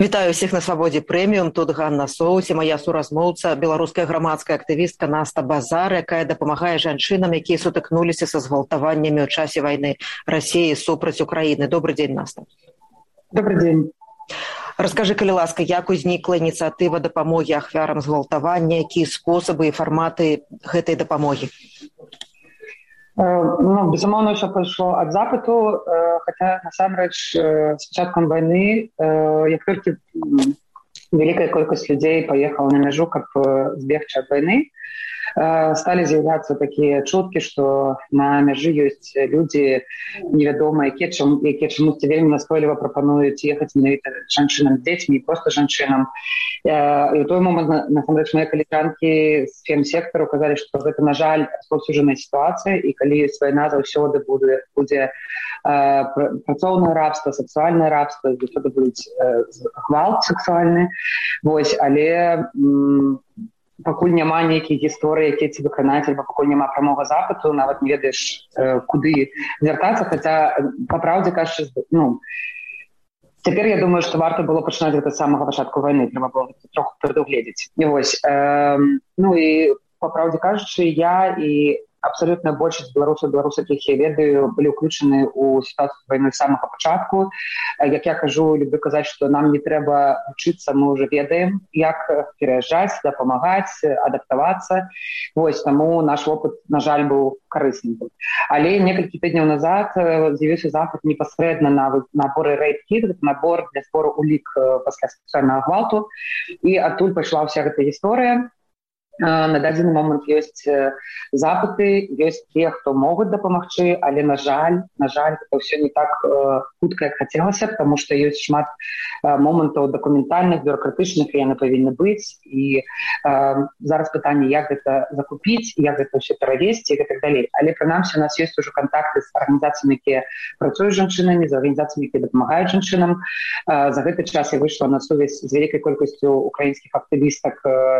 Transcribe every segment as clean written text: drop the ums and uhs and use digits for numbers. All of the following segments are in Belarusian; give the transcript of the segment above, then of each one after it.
Вітаю ўсіх на свабодзе прэміум. Тут Ганна Соус і моя суразмоўца, беларуская грамадская актывістка Наста Базар, якая дапамагае жанчынам, якія сутыкнуліся са згвалтаваннямі ў часе вайны Расіі супраць Украіны. Добрый дзень, Наста. Добрый дзень. Раскажы, калі ласка, як узнікла ініцыятыва дапамогі ахвярам згвалтавання, якія спосабы і фарматы гэтай дапамогі? Безумоўна, ўсё пайшло ад запыту, хаця насамрэч з пачаткам вайны, як толькі вялікая колькасць людзей паехала на мяжу, каб збегчы ад вайны, сталі з'яўляцца такія чуткі, што на мяжы ёсць людзі невядомыя, якія чамусьці вельмі настойліва прапануюць ехаць менавіта жанчынам з дзецьмі, проста жанчынам. І ў той момант, насамрэч, мае каліжанкі з фем-сектару казалі, што гэта, на жаль, распаўсюджаная сітуацыя, і калі ёсць вайна, заўсёды будзе працоўнае рабства, сексуальнае рабства, заўсёды будуць гвалт сексуальны. Вось, але пакуль няма нейкіх гісторый, якія ці выканаць, альбо пакуль няма прамога запыту, нават не ведаеш, куды звяртацца, хаця, па праўдзе кажучы, цяпер я думаю, што варта было пачынаць гэта з самага пачатку вайны, трэба было троху прадугледзець. І па праўдзе кажучы, я і абсалютна большасць беларусаў, якіх я ведаю, былі ўключаны ў сітуацыю вайны з самага пачатку. Як я кажу, люблю казаць, што нам не трэба вучыцца, мы ўжо ведаем, як пераязджаць, дапамагаць, адаптавацца. Вось, таму наш вопыт, на жаль, быў карысным. Але некалькі тыдняў назад з'явіўся запыт непасрэдна на наборы рэйп-кіт, набор для збору улік пасля сексуальнага гвалту, і адтуль пайшла ўся гэта гісторыя. На дадзены момант ёсць запыты, ёсць тыя, хто могуць дапамагчы, але, на жаль, гэта ўсё не так хутка, як хацелася, таму што ёсць шмат момантаў дакументальных, бюрократычных, і яны павінны быць. І зараз пытанне, як гэта закупіць, як гэта ўсё перавесці і так далей. Але, прынамсі, у нас ёсць ужо кантакты з арганізацыямі, якія працуюць з жанчынамі, з арганізацыямі, якія дапамагаюць жанчынам. За гэты час я выйшла на сувязь з вялікай колькасцю украінскіх актывістак,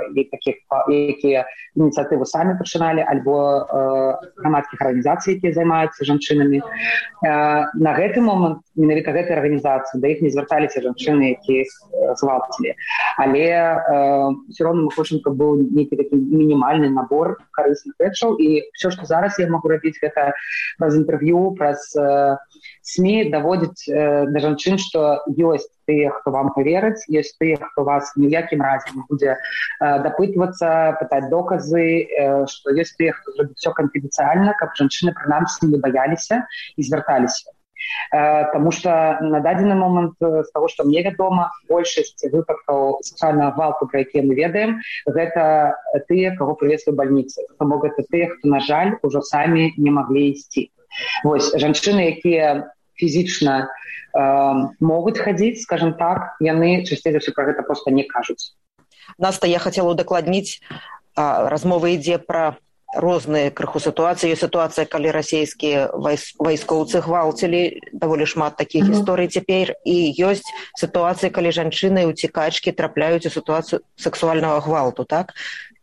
якія ініцыятыву самі пачыналі, альбо грамадскіх арганізацый, якія займаюцца жанчынамі. На гэты момант менавіта гэтай арганізацыі да іх не звярталіся жанчыны, якія згвалцілі. Але ўсё роўна мы хочам, каб быў нейкі такі мінімальны набор карысных рэчаў, і ўсё, што зараз я магу рабіць, гэта праз інтэрв'ю, праз СМІ даводзіць да жанчын, што ёсць тыя, хто вам паверыць, ёсць тыя, хто вас ні ў якім разе не будзе дапытвацца, пытаць доказы, што ёсць тыя, хто зробіць все канфідэнцыяльна, каб жанчыны прынамсі не баяліся і звярталіся. Таму што на дадзены момант, з таго, што мне вядома, большасць выпадкаў сексуальнага гвалту, пра якія мы ведаем, гэта тыя, каго прывезлі ў бальніцы. Таму гэта тыя, хто, на жаль, ужо самі не маглі ісці. Вось, жанчыны, якія фізічна могуць хадзіць, скажем так, яны часцей за ўсё пра гэта проста не кажуць. Наста, я хацела удакладніць, размова ідзе пра розныя крыху сітуацыі. Ёсць сітуацыя, калі расійскія вайскоўцы гвалцілі, даволі шмат такіх гісторый цяпер, і ёсць сітуацыя, калі жанчыны і уцікачкі трапляюць у сітуацыю сексуальнага гвалту, так?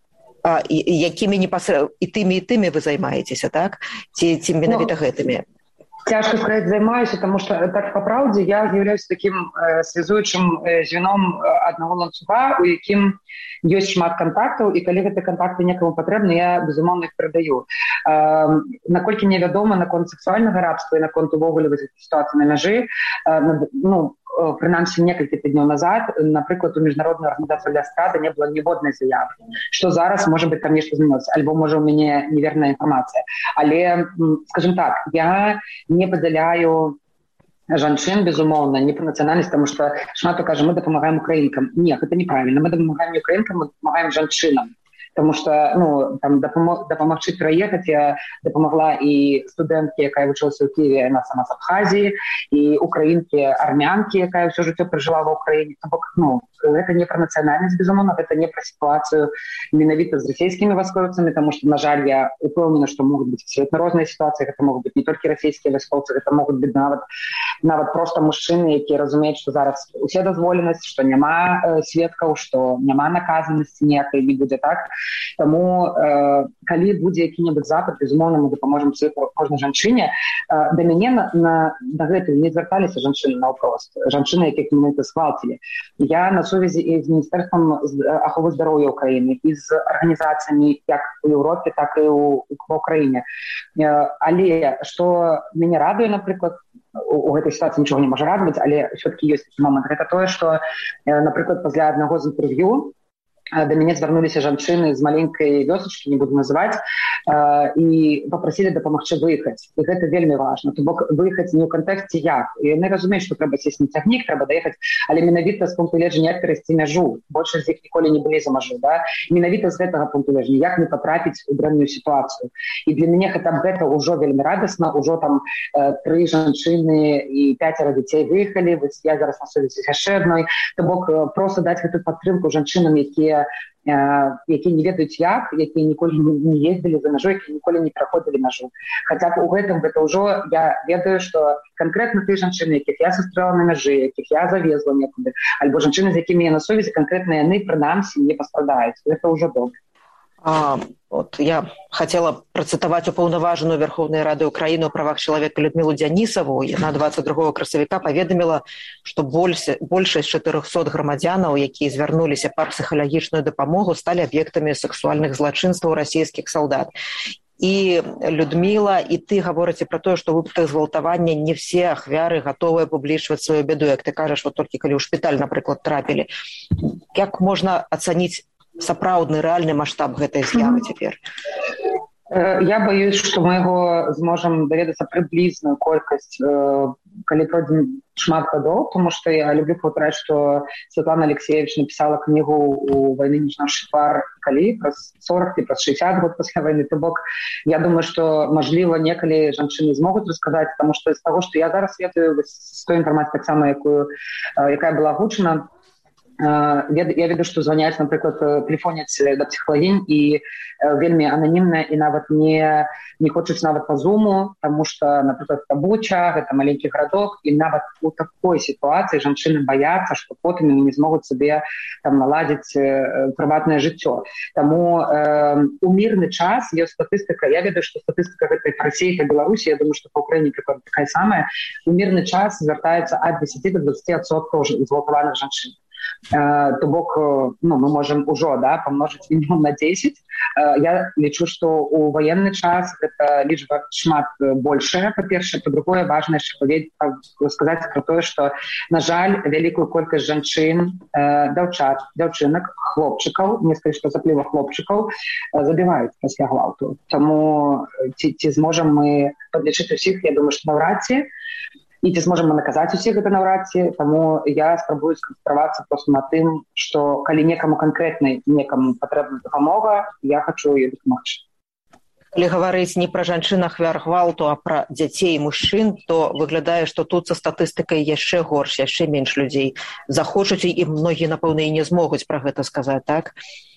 Якімі і тымі вы займаецеся, так? Ці менавіта гэтымі? Цяжка сказаць, займаюся, таму што, так па праўдзе, я з'яўляюся такім связуючым звеном аднаго ланцуга, у якім ёсць шмат кантактаў, і калі гэтыя кантакты некаму патрэбны, я, безумоўна, іх перадаю. Наколькі мне вядома наконт сексуальнага рабства і наконт увогуле сітуацыі на мяжы, прынамсі некалькі тыдняў назад, напрыклад, у міжнародную арганізацыю для эстрады не было ніводнай заявы, што зараз, можа быць, там нешта змянілася, альбо, можа, у мяне неверная інфармацыя. Але, скажем так, я не падзяляю жанчын, безумоўна, не па нацыянальнасці, таму што шмат хто кажа, мы дапамагаем украінкам. Не, гэта неправільна. Мы дапамагаем не украінкам, мы дапамагаем жанчынам. Таму што, там дапамагчы пераехаць, я дапамагла і студэнтке, якая вучылася ў Кіеве, яна сама з Абхазіі, і украінкі, армянкі, якая ўсё жыццё пражыла ва ўкраіне. Гэта не пра нацыянальнасць, безумоўна, гэта не пра сітуацыю менавіта з расійскімі вайскоўцамі, таму што, на жаль, я упэўнена, што могуць быць абсалютна розныя сітуацыі, гэта могуць быць не толькі расійскія вайскоўцы, гэта могуць быць нават проста мужчыны, якія разумеюць, што зараз усе дазволенасць, што няма сведкаў, што няма наказанасці ніякай, не будзе так. Таму калі будзе які-небудзь запыт, безумоўна, мы дапаможам кожнай жанчыне. Да мяне на гэтым не звярталіся жанчыны наўпрост, жанчыны, якіх менавіта згвалцілі. Я на сувязі і з Міністэрствам аховы здароўя ўкраіны, і з арганізацыямі як у Еўропе, так і ў Украіне. Але што мяне радуе, напрыклад, у гэтай сітуацыі нічога не можа радаваць, але ўсё-такі ёсць такі момант. Гэта тое, што, напрыклад, пасля аднаго з інтэрв'ю да мяне звярнуліся жанчыны з маленькай вёсачкі, не буду называць, і папрасілі дапамагчы выехаць. І гэта вельмі важна. То бок выехаць не ў кантэксце як. І яны разумеюць, што трэба сесть на цягнік, трэба даехаць, але менавіта з пункту гледжання як перайсці мяжу. Большасць з іх ніколі не былі за мяжу, да? Менавіта з гэтага пункту гледжання, як не патрапіць у дрэнную сітуацыю. І для мяне гэта ўжо вельмі радасна, ўжо там 3 жанчыны і 5 дзяцей выехалі, вось я зараз на сувязі з яшчэ адной. То бок проста даць гэту падтрымку жанчынам, якія не ведаюць як, якія ніколі не ездзілі за мяжу, якія ніколі не праходзілі мяжу. Хаця б у гэтым гэта ўжо я ведаю, што канкрэтна тыя жанчыны, якіх я сустрэла на мяжы, якіх я завезла некуды, альбо жанчыны, з якімі я на сувязі, канкрэтна яны прынамсі не пастрадаюць. Гэта ўжо добра. Вот я хотела процитовать уполноваженную Верховной Рады Украины о правах человека Людмилу Дянисову. Яна 22 красавіка паведаміла, што большасць 400 грамадзянаў, якія звярнуліся па псіхалагічную дапамогу, сталі аб'ектамі сексуальных злачынстваў расійскіх салдат. І Людмила, і ты гаворыце про тое, што ў выпадках згвалтавання не все ахвяры гатовыя публічваць сваю бяду, як ты кажаш, вот толькі калі ў шпіталь, напрыклад, трапілі. Як можна ацаніць сапраўдны рэальны маштаб гэтай з'явы цяпер? Я боюсь, што мы яго зможам даведацца прыблізную колькасць, калі пройдзем шмат гадоў, тому што я люблю паўтараць, што Святлана Алексеевич напісала кнігу «У вайны ніч наш твар» калі? Праз 40 і праз 60 год пасля вайны. То бок, я думаю, што, мажліва, некалі жанчыны змогуць расказаць, таму што з таго, што я зараз ведаю, з той інфармацыі таксама, якая была агучана, я ведаю, што званяць, напрыклад, тэлефоняць да псіхалагінь і вельмі ананімна і нават не хочуць нават па зуму, таму што, напрыклад, Буча, гэта маленькі гарадок, і нават у такой сітуацыі жанчыны баяцца, што потым яны не змогуць сабе там наладзіць прыватнае жыццё. Таму у мірны час ёсць статыстыка, я ведаю, што статыстыка гэтай Расіі па Беларусі, я думаю, што па Ўкраіне прыкладна такая самая, у мірны час звяртаецца ад 10 до 20% згвалтаваных жанчын. То бок, мы можам ужо памножыць мінімум на 10. Я лічу, што ў ваенны час гэта лічба шмат большая, па-першае. Па-другое, важна яшчэ сказаць пра тое, што, на жаль, вялікую колькасць жанчын, дзяўчынак, хлопчыкаў, несколько што запліва хлопчыкаў, забіваюць пасля гвалту. Таму ці зможам мы падлічыць усіх, я думаю, што наўрад ці. І ці зможам мы наказаць усіх, гэта наўрад ці. Таму я спрабую сканцэнтравацца проста на тым, што калі некаму канкрэтна некаму патрэбна дапамога, я хачу ёй дапамагчы. Калі гаварыць не пра жанчын ахвяр гвалту, а пра дзяцей і мужчын, то выглядае, што тут са статыстыкай яшчэ горш, яшчэ менш людзей захочуць, і многія, напэўна, і не змогуць пра гэта сказаць, так?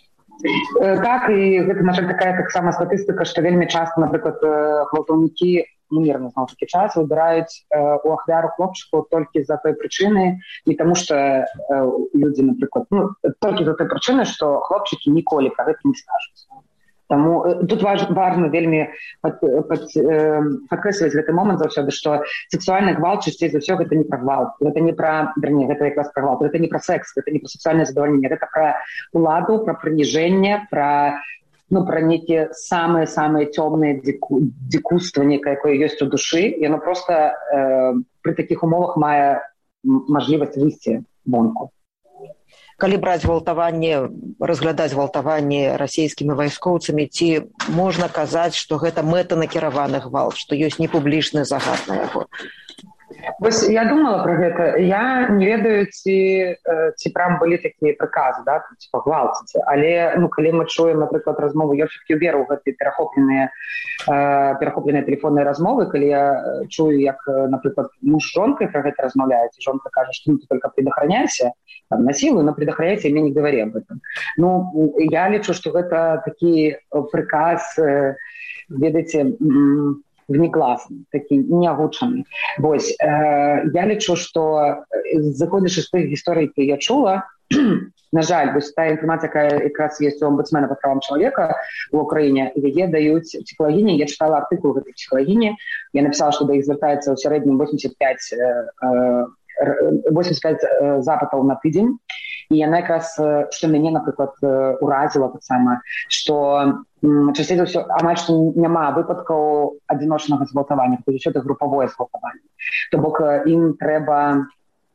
Так, і гэта, на жаль, такая таксама статыстыка, што вельмі часта, напрыклад, гвалтаўнікі мірна, зноў такі час, выбіраюць у ахвяру хлопчыкаў толькі з-за той прычыны, не таму што людзі, напрыклад, толькі з-за той прычыны, што хлопчыкі ніколі пра гэта не скажуць. Таму тут важна вельмі падкрэсліваць гэты момант заўсёды, што сексуальны гвалт часцей за ўсё гэта не пра гвалт, гэта не пра, гэта якраз пра гвалт, гэта не пра секс, гэта не пра сексуальнае задавальненне, гэта пра уладу, пра прыніжэнне, пра нейкія самыя цёмныя дзікуства некае, якое ёсць у душы, і яно проста пры такіх умовах мае мажлівасць выйсці вонку. Калі браць гвалтаванне, разглядаць гвалтаванне расійскімі вайскоўцамі, ці можна казаць, што гэта мэтанакіраваны гвалт, што ёсць непублічны загад на яго? Вось я думала пра гэта. Я не ведаю, ці прям былі такія прыказы, типа гвалціце. Але калі мы чуем, напрыклад, размову Йосіф Кюбер у гэтай перахопленыя тэлефонныя размовы, калі я чую, як, напрыклад, муж з жонкай пра гэта размаўляюць, і жонка кажа, што ты только предохраняйся, насилуй, но предохраняйся и мне не говори об этом. Я лічу, што гэта такі прыказ, ведаеце, внекласны, такі неагучаны. Вось, я лічу, што, заходзячы з тых гісторый, які я чула, на жаль, вось та інфармацыя, якая якраз ёсць у омбудсмена па правам чалавека в Украіне, яе даюць псіхалагіні. Я чытала артыкул гэтай псіхалагіні. Я напісала, што да іх звяртаецца ў сярэднім 85 запытаў на тыдзень. І яна якраз, што мяне, напрыклад, уразіла таксама, што часцей за ўсё амаль што няма выпадкаў адзіночнага згвалтавання, то ўсё это групавое згвалтаванне. То бок ім трэба,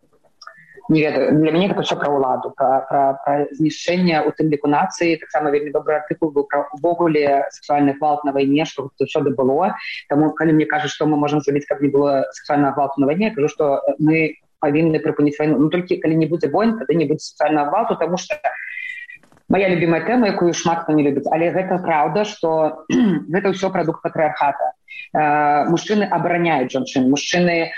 не ведаю, для мяне гэта ўсё пра ўладу, пра знішчэнне у тым ліку нацыі. Таксама вельмі добры артыкул быў пра увогуле сексуальны гвалт на вайне, што гэта заўсёды было. Таму калі мне кажуць, што мы можам зрабіць, каб не было сексуальнага гвалту на вайне, я кажу, што мы павінны прыпыніць вайну. Ну толькі калі не будзе войн, тады не будзе сексуальнага гвалту, таму што моя любимая тэма, якую шмат хто не любіць, але гэта праўда, што гэта ўсё прадукт патрыархата. Мужчыны абараняюць жанчын, мужчыны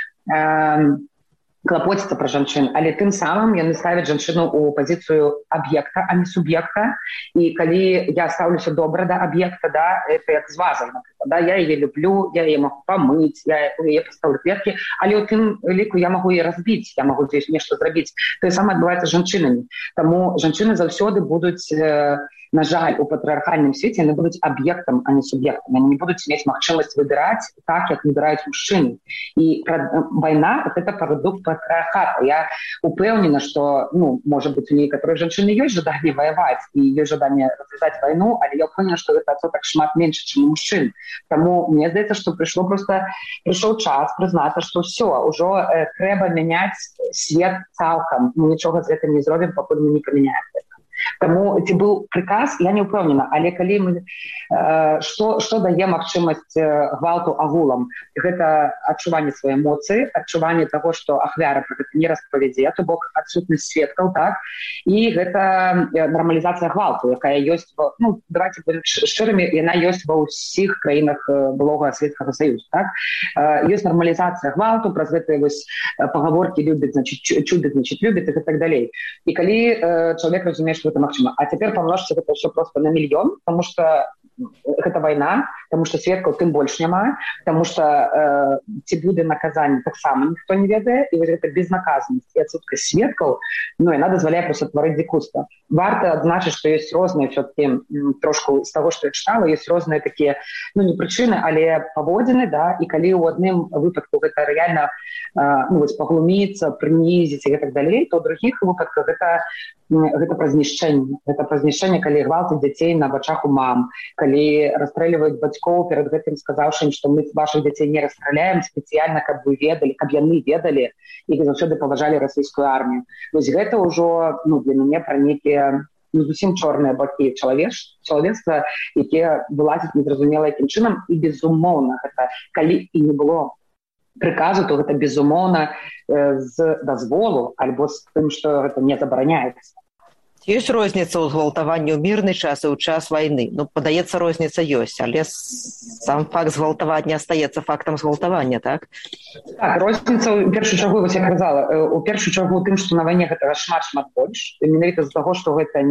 клапоціцца пра жанчын, але тым самым яны ставяць жанчыну ў пазіцыю аб'екта, а не суб'екта. І калі я стаўлюся добра да аб'екта, да, это як з вазай, напрыклад, да, я яе люблю, я яе магу памыць, я яе пастаўлю кветкі, але ў тым ліку я магу яе разбіць, я магу здесь нешта зрабіць. Тое самае адбываецца з жанчынамі. Таму жанчыны заўсёды будуць, на жаль, у патрыархальным свеце яны будуць аб'ектам, а не суб'ектам. Яны не будуць мець магчымасць выбіраць так, як выбіраюць мужчыны. І вайна – это прадукт патрыархата. Я упэўнена, што, можа быць, у некаторых жанчыны ёсць жаданне ваяваць і ёсць жаданне развязаць вайну, але я упэўнена, што гэта адсотак шмат менш, чым у мужчын. Таму мне здаецца, што прыйшоў час прызнацца, што ўсё, ужо трэба мяняць свет цалкам. Мы нічога з гэтым не зробім, пакуль мы не памяняем гэта. Таму ці быў прыказ, я не ўпэўнена, але калі мы што дае магчымасць гвалту агулам? Гэта адчуванне свае эмоцыі, адчуванне таго, што ахвяра пра гэта не распавядзе, то бок адсутнасць сведкаў, так? І гэта нармалізацыя гвалту, якая ёсць, давайте будем шчырымі, яна ёсць ва ўсіх краінах былога Савецкага Саюза, так? Ёсць нармалізацыя гвалту, праз гэтыя вось пагаворкі любіць, значит, чубіць, значит, любіць і так далей. І калі чалавек разумее, што это магчыма. А цяпер памножце гэта ўсё просто на мільён, потому что гэта вайна, потому что сведкаў тым больш няма, потому что ці будзе наказанне таксама ніхто не ведае, і вось гэта безнаказанасць і адсутнасць сведкаў, яна дазваляе проста тварыць дзікунства. Варта адзначыць, што ёсць розныя все-таки трошку з таго, што я чытала, ёсць розныя такія, не прычыны, але паводзіны, да, і калі ў адным выпадку гэта рэальна паглуміцца, прынізіць і так далей, то ў другіх выпадках гэта пра знішчэнне. Гэта пра знішчэнне, калі гвалтуюць дзяцей на вачах у мам, калі расстрэльваюць бацькоў перад гэтым, сказаўшы, што мы вашых дзяцей не расстраляем спецыяльна, каб вы ведалі, каб яны ведалі і заўсёды паважалі расійскую армію. Вось гэта ўжо для мяне пра нейкія зусім чорныя бакі чалавецтва, якія вылазяць незразумела якім чынам. І безумоўна гэта, калі і не было прыказу, то гэта безумоўна з дазволу альбо з тым, што гэта не забараняецца. Ёсць розніца ў згвалтаванні ў мірны час і ў час вайны. Падаецца, розніца ёсць, але сам факт згвалтавання астаецца фактам згвалтавання, так? Так, розніца ў першую чаргу, вось я казала, у першую чаргу тым, што на вайне гэтага шмат больш, менавіта з таго, што гэта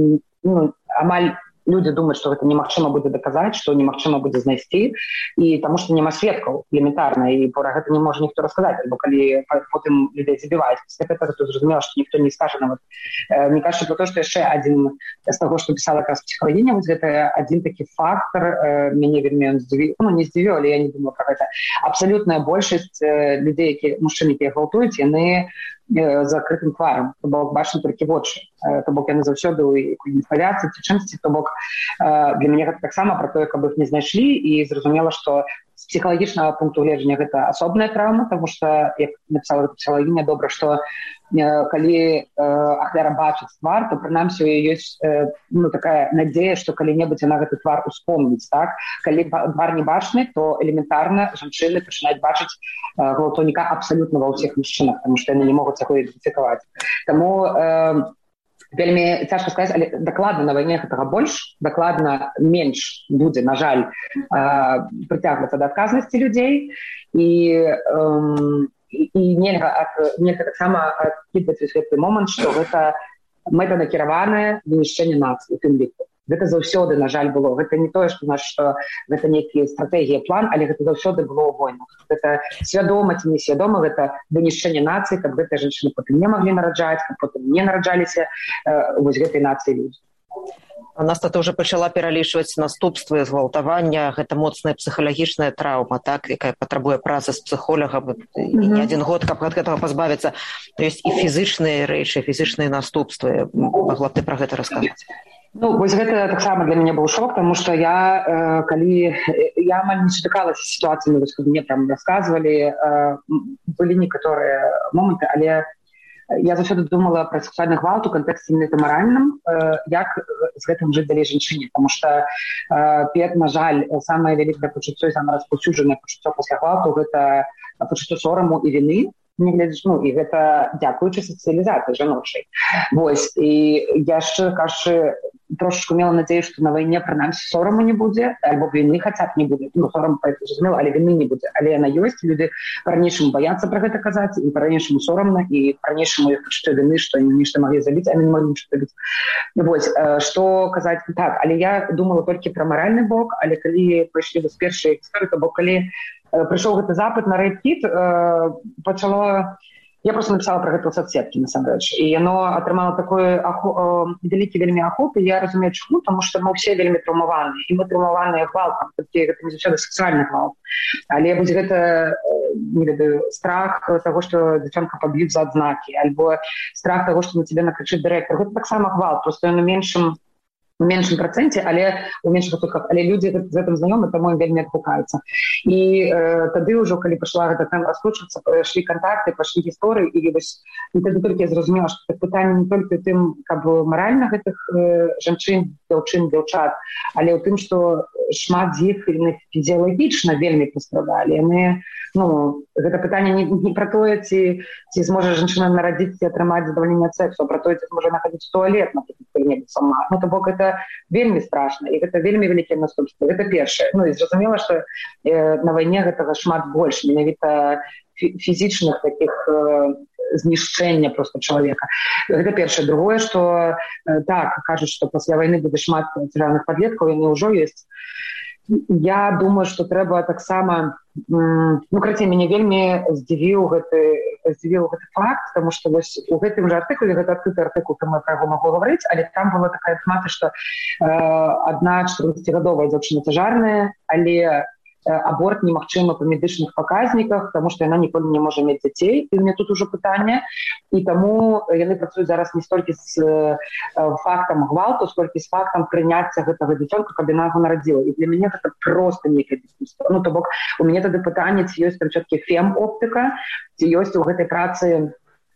амаль людзі думаюць, што гэта немагчыма будзе даказаць, што немагчыма будзе знайсці, і таму што няма сведкаў элементарна, і пра гэта не можа ніхто расказаць, бо калі потым людзей забіваюць, пасля гэтага то зразумела, што ніхто не скажа нават. Мне кажется, про то, што яшчэ адзін з таго, што пісала якраз псіхалагіня, вось гэта адзін такі фактар, мяне вельмі здзівіў, не здзівіў, але я не думаю пра гэта. Абсалютная большасць людзей, мужчын, якія гвалтуюць, яны закрытым тварам, то бок бачна толькі вочы, то бок яны заўсёды ў інфаляцыі ці чымсьці, то бок для мяне гэта таксама пра тое, каб іх не знайшлі, і зразумела, што з псіхалагічнага пункту гледжання гэта асобная траўма, таму што, як напісала псіхалагіня, добра, што калі ахвяра бачыць твар, то прынамсі у яе ёсць такая надзея, што калі-небудзь яна гэты твар успомніць, так? Калі твар не бачны, то элементарна жанчыны пачынаюць бачыць гвалтаўніка абсалютна ва ўсіх мужчынах, таму што яны не могуць яго ідэнтыфікаваць. Таму вельмі цяжка сказаць, але дакладна на вайне гэтага больш, дакладна менш будзе, на жаль, прыцягвацца да адказнасці людзей, і нельга таксама адкідваць у гэты момант, што гэта мэтанакіраванае знішчэнне нацыі у тым ліку. Гэта заўсёды, на жаль, было. Гэта не тое, што гэта нейкія стратэгія, план, але гэта заўсёды было ў войнах. Гэта свядома ці несвядома, гэта вынішчэнне нацыі, каб гэтыя жанчыны потым не маглі нараджаць, каб потым не нараджаліся вось гэтай нацыі людзі. Наста, ты ўжо пачала пералічваць наступствы згвалтавання, гэта моцная псіхалагічная траўма, так, якая патрабуе працы з псіхолагам, і не адзін год, каб ад гэтага пазбавіцца. Ёсць і фізычныя рэчы, фізычныя наступствы. Магла б ты пра гэта расказаць? Ну, вось гэта таксама для мяне быў шок, таму што я амаль не сутыкалася з сітуацыямі, вось калі мне там расказвалі, былі некаторыя моманты, але я заўсёды думала пра сексуальны гвалт у кантэксце менавіта маральным, як з гэтым жыць далей жанчыне, таму што, на жаль, самае вялікае пачуццё і самае распаўсюджанае пачуццё пасля гвалту гэта пачуццё сораму і віны, і гэта дзякуючы сацыялізацыі жаночай. Вось, і я, шчыра кажучы, трошечку мела надзею, што на вайне прынамсі сораму не будзе, альбо віны хаця б не будзе. Ну, сорам, зразумела, але віны не будзе. Але яна ёсць, люди па-ранейшаму баяцца пра гэта казаць, і па-ранейшаму сорамна, і па-ранейшаму іх пачуццё віны, што яны нешта маглі забіць, а яны не маглі нешта забіць. Вось, што казаць, так, але я думала толькі пра маральны бок, але калі прыйшлі вось першыя гісторыі, то бок калі прыйшоў гэты запыт на рэйп-кіт, пачало... Я просто написала про гэта ў соцсеткі, насамрэч. І яно атрымала такой вялікі вельмі ахоп, і я разумею, чаму, тому што мы ўсе вельмі траўмаваны, і мы траўмаваныя гвалтам, толькі гэта не заўсёды сексуальны гвалт. Але вось гэта, не ведаю, страх таго, што дзяўчынка паб'юць за адзнакі, альбо страх таго, што на цябе накрычыць дырэктар. Гэта таксама гвалт, просто ён у меншым працэнце, але у меншых адсотках, але людзі з гэтым знаёмы, таму ім вельмі адгукаюцца. І тады ўжо, калі пачала гэта там раскручвацца, пайшлі кантакты, пайшлі гісторыі, і тады толькі я зразумела, што пытанне не толькі ў тым, каб маральна гэтых жанчын, дзяўчат, але ў тым, што шмат з іх фізіялагічна вельмі пастрадалі. Яны, гэта пытанне не пра тое, ці зможа жанчына нарадзіць і атрымаць задавальненне ад сексу, а пра тое, ці зможа нахадзіць туалет, напрыклад, калі-небудзь сама. То бок гэта вельмі страшна, і гэта вельмі вялікія наступствы. Гэта першае. І зразумела, што на вайне гэтага шмат больш, менавіта фізічных такіх знішчэння проста чалавека. Гэта першае. Другое, што так, кажуць, што пасля вайны будзе шмат цяжарных падлеткаў, яны ўжо ёсць. Я думаю, што трэба таксама... Карацей, мяне вельмі здзівіў гэты факт, таму што вось у гэтым жа артыкуле, гэта адкрыты артыкул, там я пра яго магу гаварыць, але там была такая інфармацыя, што адна 14-гадовая дзяўчына цяжарная, але аборт немагчымы па медычных паказніках, таму што яна ніколі не можа мець дзяцей, і у мяне тут ужо пытанне, і таму яны працуюць зараз не столькі з фактам гвалту, столькі з фактам прыняцця гэтага дзіцёнка, каб яна яго нарадзіла. І для мяне гэта проста нейкая дыскусія. То бок, у мяне тады пытанне, ці ёсць там чёткі фем-оптыка, ці ёсць у гэтай працы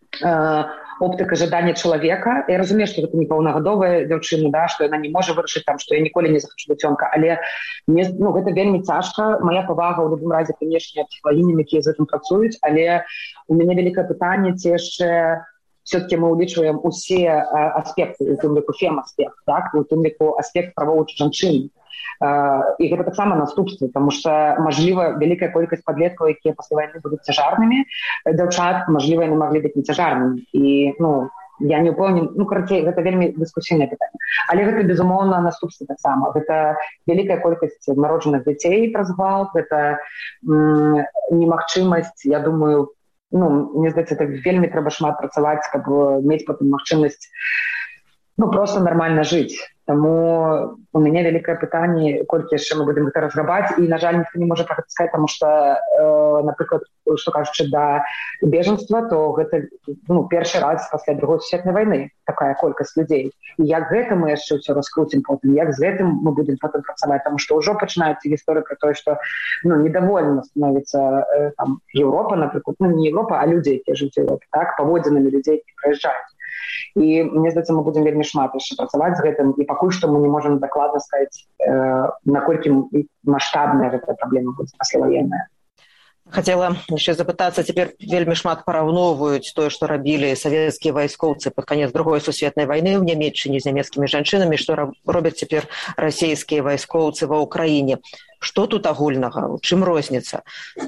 оптыка жадання чалавека. Я разумею, што гэта непаўнагадовая дзяўчына, да, што яна не можа вырашыць там, што я ніколі не захачу дзіцёнка, але гэта вельмі цяжка. Мая павага ў любым разе, канечне, псіхалагіням, якія з гэтым працуюць, але у мяне вялікае пытанне, ці яшчэ все-таки мы улічваем усе аспекты, у тым ліку фем-аспект, так, у тым ліку аспект правоў жанчын. І гэта таксама наступствы, тому што, мажліва, вялікая колькасць падлеткаў, якія пасля вайны будуць цяжарнымі, дзяўчат, мажліва, яны маглі быць нецяжарнымі. І, я не ўпэўнена, карацей, гэта вельмі дыскусійнае пытанне. Але гэта, безумоўна, наступствы таксама. Гэта вялікая колькасць народжаных дзяцей праз гвалт, гэта немагчымасць, я думаю, мне здаецца, это вельмі трэба шмат працаваць, каб мець потым магчымасць просто нармальна жыць. Таму у мяне вялікае пытанне, колькі яшчэ мы будзем гэта разграбаць, і, на жаль, ніхто не можа пра гэта сказаць, таму што, напрыклад, што кажучы, да бежанства, то гэта першы раз пасля Другой сусветнай вайны такая колькасць людзей. І як гэта мы яшчэ ўсё раскруцім потым, як з гэтым мы будзем потым працаваць, таму што ўжо пачынаюцца гісторыі пра тое, што недовольна становіцца там Еўропа, напрыклад, не Еўропа, а людзі, якія жывуць у Еўропе, так, паводзінамі людзей, які прыязджаюць. І мне здаецца, мы будзем вельмі шмат яшчэ працаваць з гэтым, і пакуль што мы не можам дакладна сказаць, наколькі маштабная гэтая праблема будзе пасляваенная. Хацела яшчэ запытацца, цяпер вельмі шмат параўноўваюць тое, што рабілі савецкія вайскоўцы пад канец Другой сусветнай вайны ў Нямецчыне з нямецкімі жанчынамі, што робяць цяпер расійскія вайскоўцы ва ўкраіне. Што тут агульнага? У чым розніца?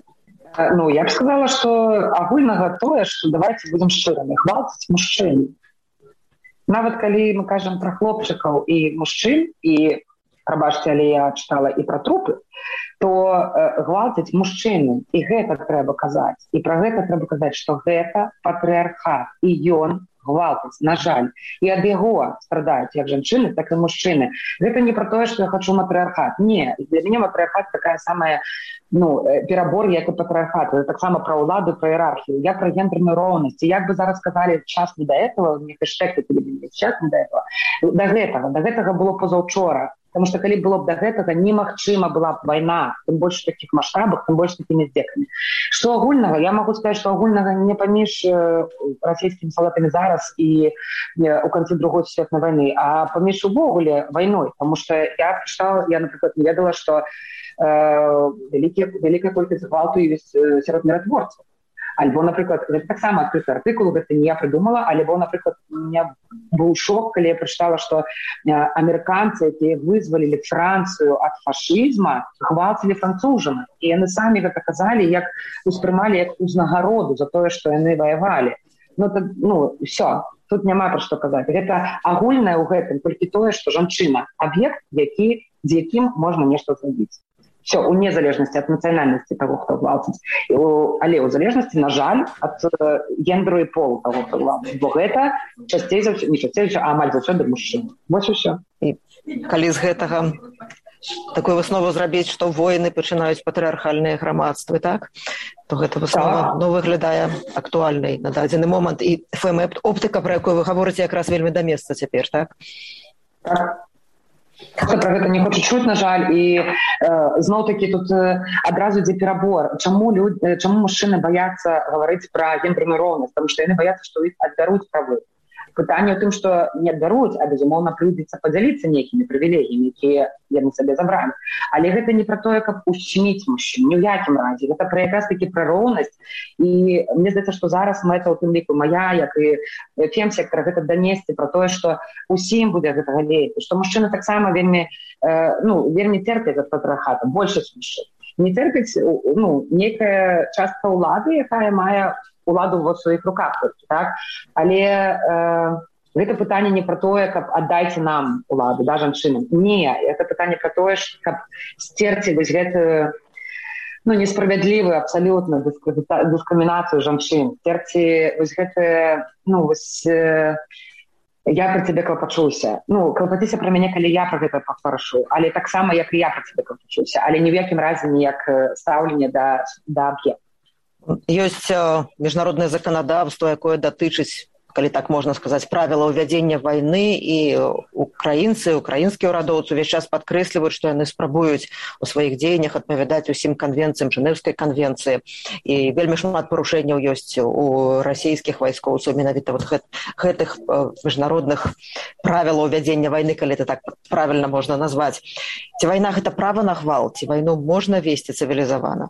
Я б сказала, што агульнага тое, што давайце будзем шчырымі, гвалціць мужчын. Нават калі мы кажам пра хлопчыкаў і мужчын, і, прабачце, але я чытала і пра трупы, то гвалтаць мужчыны, і гэта трэба казаць. І пра гэта трэба казаць, што гэта патрыархат, і ён гвалтаць, на жаль. І ад яго страдаюць як жанчыны, так і мужчыны. Гэта не пра тое, што я хачу матрыархат. Не, для мяне матрыархат такая самая, перабор, як і патрыархат. Это таксама пра ўладу, пра іерархію. Я пра гендерную роўнасць. Як бы зараз сказалі, час не да этого, мне хэштег час не да этого. Да гэтага было позаўчора. Потому что калі было б до гэтага, немагчыма была б вайна, тым больш в таких маштабах, тым больш такімі здзекамі. Што агульнага? Я могу сказаць, што агульнага не паміж расійскімі салдатамі зараз і у канцы Другой сусветнай вайны, а паміж увогуле вайной. Потому что я прачытала, я, напрыклад, не ведала, што вялікая колькасць гвалту ёсць сярод міратворцаў. Альбо, напрыклад, гэта таксама адкрыты артыкул, гэта не я придумала, альбо, напрыклад, у меня быў шок, калі я прачытала, што амерыканцы, якія вызвалілі Францыю ад фашызма, гвалцілі францужанак. І яны самі гэта казалі, як успрымалі як узнагароду за тое, што яны ваявалі. Всё, тут няма пра што казаць. Гэта агульнае ў гэтым, толькі тое, што жанчына аб'ект, з якім можна нешта зрабіць. Все, у незалежнасці ад нацыянальнасці таго, хто гвалціць. Але ў залежнасці, на жаль, ад гендеру і полу таго, хто гвалціць. Бо гэта часцей за ўсё, не часцей, а амаль заўсёды мужчына. Вось і ўсё. І калі з гэтага такую выснову зрабіць, што войны пачынаюць патрыархальныя грамадствы, так? То гэта выснова выглядае актуальнай на дадзены момант. І ФМ-оптыка, пра якую вы гаворыце, якраз вельмі да месца цяпер, так? Так. Хто пра гэта не хоча чуць, на жаль, і зноў-такі тут адразу ідзе перабор. Чаму мужчыны баяцца гаварыць пра гендерную роўнасць? Таму што яны баяцца, што іх адбяруць правы. Пытанне ў тым, што не адбяруць, а, безумоўна, прыйдзецца падзяліцца нейкімі прывілегіямі, якія яны сабе забралі. Але гэта не пра тое, каб ушчыміць мужчын, ні ў якім разе. Гэта пра якраз такі пра роўнасць. І мне здаецца, што зараз мэта ў тым ліку мая, як і фем-сектара, гэта данесці пра тое, што усім будзе гэтага лепей, што мужчыны таксама вельмі церпяць ад патрыархата, большасць мужчын. Не церпяць нейкая частка ўлады, якая мае уладу ва сваіх руках, так? Але гэта пытанне не пра тое, каб аддайце нам уладу, да, жанчынам. Не, гэта пытанне пра тое, каб сцерці вось гэтую несправядлівую абсалютна дыскрымінацыю жанчын. Сцерці вось гэтае, я пра цябе клапачуся. Клапаціся пра мяне, калі я пра гэта паспарашу, але таксама, як і я пра цябе клапачуся, але ні ў якім разе ніяк стаўленне да аб'екта. Ёсць міжнароднае заканадаўства, якое датычыць, калі так можна сказаць, правіла ўвядзення вайны, і украінскія ўрадоўцы ўвесь час падкрэсліваюць, што яны спрабуюць у сваіх дзеяннях адпавядаць усім канвенцыям Жэнеўскай канвенцыі. І вельмі шмат парушэнняў ёсць у расійскіх вайскоўцаў менавіта гэтых міжнародных правілаў ўвядзення вайны, калі это так правільна можна назваць. Ці вайна гэта права на гвалт, ці вайну можна весці цывілізавана?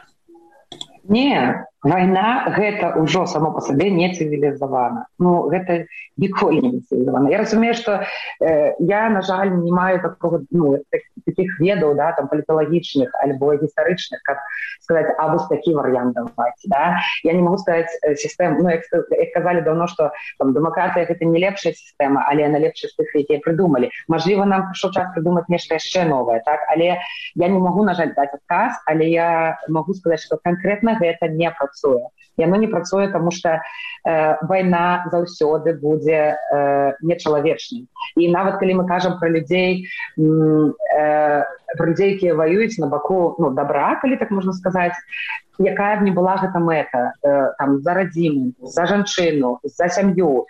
Не, вайна гэта ўжо само па сабе не цывілізавана. Гэта ніколі не цывілізавана. Я разумею, што я, на жаль, не маю такіх ведаў, да, там, паліталагічных альбо гістарычных, каб сказаць, а вось такі варыянт давайце. Да? Я не магу сказаць сістэму, як казалі даўно, што дэмакратыя гэта не лепшая сістэма, але яна лепшая з тых, якія прыдумалі. Мажліва, нам прыйшоў час прыдумаць нешта яшчэ новае, так? Але я не магу, на жаль, даць адказ, але я магу сказаць, што канкрэтна гэта не працуе. Яно не працуе, таму што вайна заўсёды будзе нечалавечнай. І нават калі мы кажам пра людзей, якія ваююць на баку добра, калі так можна сказаць, якая б не была гэта мэта, за радзіму, за жанчыну, за сям'ю.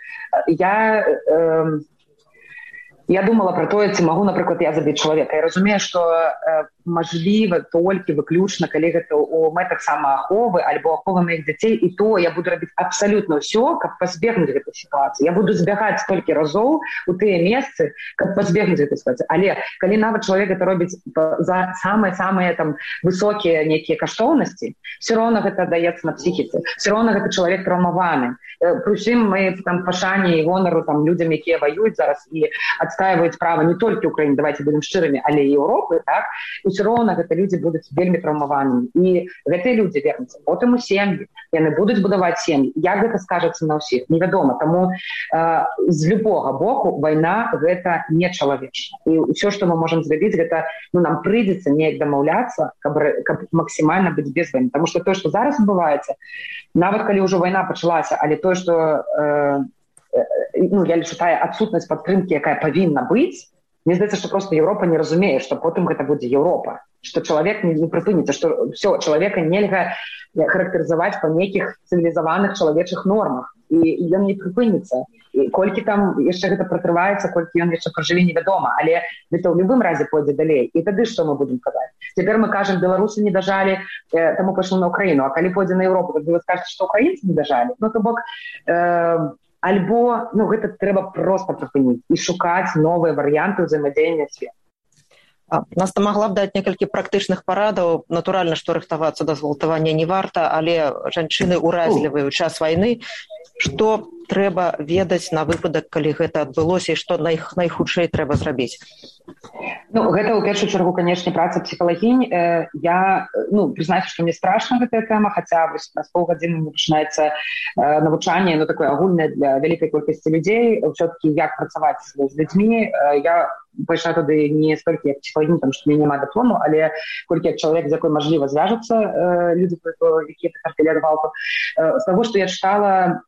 Я думала пра тое, ці магу, напрыклад, я забіць чалавека. Я разумею, што мажліва толькі выключна, калі гэта ў мэтах самааховы альбо аховы маіх дзяцей, і то я буду рабіць абсалютна ўсё, каб пазбегнуць гэтай сітуацыі. Я буду збягаць столькі разоў у тыя месцы, каб пазбегнуць гэтай сітуацыі. Але калі нават чалавек гэта робіць за самыя там высокія нейкія каштоўнасці, все роўна гэта даецца на псіхіцы, все роўна гэта чалавек траўмаваны. Пры ўсім мы там пашане і гонару там людзям, якія ваююць зараз і адстаюць адстаиваюць права не толькі Украіны, давайте будем шчырымі, але і Еўропы, так, ўсё роўна гэта людзі будуць вельмі траўмаванымі. І гэтыя людзі вернуцца потым у сем'і, яны будуць будаваць сем'і. Як гэта скажацца на ўсіх, невядома. Таму з любога боку вайна гэта нечалавечна. І ўсё, што мы можам зрабіць, гэта нам прыйдзецца неяк дамаўляцца, каб максімальна быць без вайны. Таму што тое, што зараз адбываецца, нават калі ўжо вайна пачалася, але тое, што я лічу тая адсутнасць падтрымкі, якая павінна быць, мне здаецца, што проста Еўропа не разумее, што потым гэта будзе Еўропа, што чалавек не прыпыніцца, што ўсё, чалавека нельга характарызаваць па нейкіх цывілізаваных чалавечых нормах, і ён не прыпыніцца. І колькі там яшчэ гэта пратрываецца, колькі ён яшчэ пражыве, невядома, але гэта ў любым разе пойдзе далей. І тады што мы будзем казаць? Цяпер мы кажам, беларусы не дажалі, таму пайшлі на Украіну, а калі пойдзе на Еўропу, тады вы скажаце, што украінцы не дажалі. То бок, альбо гэта трэба проста прыпыніць і шукаць новыя варыянты ўзаемадзеяння свету. Наста магла б даць некалькі практычных парадаў. Натуральна, што рыхтавацца да згвалтавання не варта, але жанчыны ўразлівыя ў час вайны. Што трэба ведаць на выпадак, калі гэта адбылося, і што найхутчэй трэба зрабіць? Гэта ў першую чаргу, канешне, праца псіхалагінь. Я прызнаюся, што мне страшна гэтая тэма, хаця праз паўгадзіны пачынаецца навучанне, такое агульнае для вялікай колькасці людзей. Ўсё-такі, як працаваць з людзьмі. Я пайшла туды не столькі як псіхалагінь, тому што мне няма дыплому, але колькі як чалавек, з якой мажліва звяжуцца людзі, якія пацярпелі ад гвалту. З таго, што я чытала,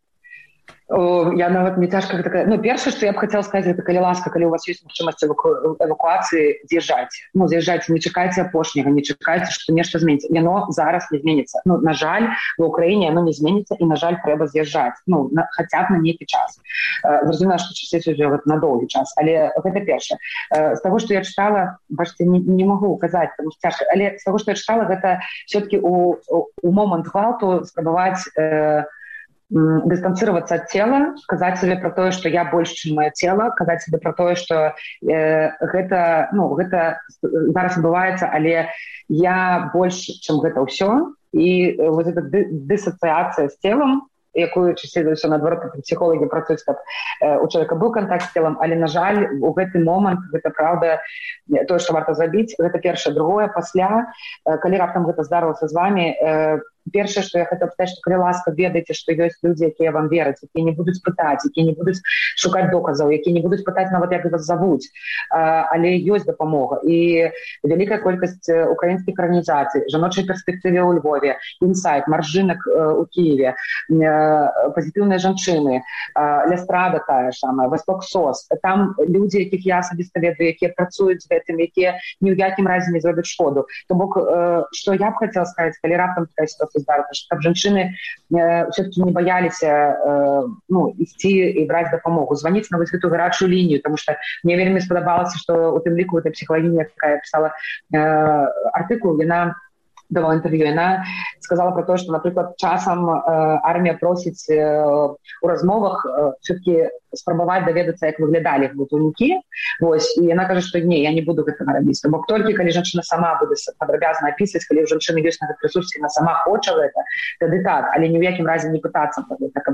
я нават не цяжка такая. Першае, што я б хацела сказаць, гэта калі ласка, калі у вас ёсць магчымасць эвакуацыі, з'язджайце. З'язджайце, не чакайце апошняга, не чакайце, што нешта зменіцца. Яно зараз не зменіцца. На жаль, ва Ўкраіне яно не зменіцца, і, на жаль, трэба з'язджаць. Хаця б на нейкі час. Зразумела, што часцей усё на доўгі час, але гэта першае. З таго, што я чытала, бачыце, не магу казаць, таму што цяжка, але з таго, што я чытала, гэта все-таки у момант гвалту спрабаваць дистанцироваться от тела, сказать себе про то, что я больше, чем мое тело, сказать себе про то, что гэта зараз адбываецца, але я больше, чем гэта ўсё. І вот эта диссоциация с телом, якую часцей за ўсё наадварот псіхолагі працуюць, каб у чалавека быў кантакт з целом, але, на жаль, у гэты момант гэта праўда тое, што варта зрабіць. Гэта першае. Другое, пасля, калі раптам гэта здарылася з вами, першае, што я хацела сказаць, што калі ласка, ведайце, што ёсць людзі, якія вам вераць, якія не будуць пытаць, якія не будуць шукаць доказаў, якія не будуць пытаць нават, як вас завуць, але ёсць дапамога. І вялікая колькасць украінскіх арганізацый, жаночай перспектыве ў Львове, Інсайт, Маржынак у Кіеве, пазітыўныя жанчыны, Лястрада тая ж самая, Восток СОС. Там людзі, якіх я асабіста ведаю, якія працуюць з гэтым, якія ні ў якім разе не зробяць шкоду. То бок, што я б хацела сказаць, калі раптам такая ситуація здарылася, каб жанчыны все-таки не баяліся ісці і браць дапамогу, званіць на вось гэту гарачую лінію, тому што мне вельмі спадабалася, што у тым ліку эта псіхалагіня, якая пісала артыкул, яна давала інтэрв'ю, яна сказала про то, што, напрыклад, часам армія просіць у размовах все-таки спрабаваць даведацца, як выглядалі гвалтаўнікі. Вось, і яна кажа, што не, я не буду гэтага рабіць. Бо толькі калі жанчына сама будзе падрабязна апісваць, калі ў жанчыны ёсць на гэты ресурс, яна сама хоча гэта, тады так, але ні ў якім разе не пытацца.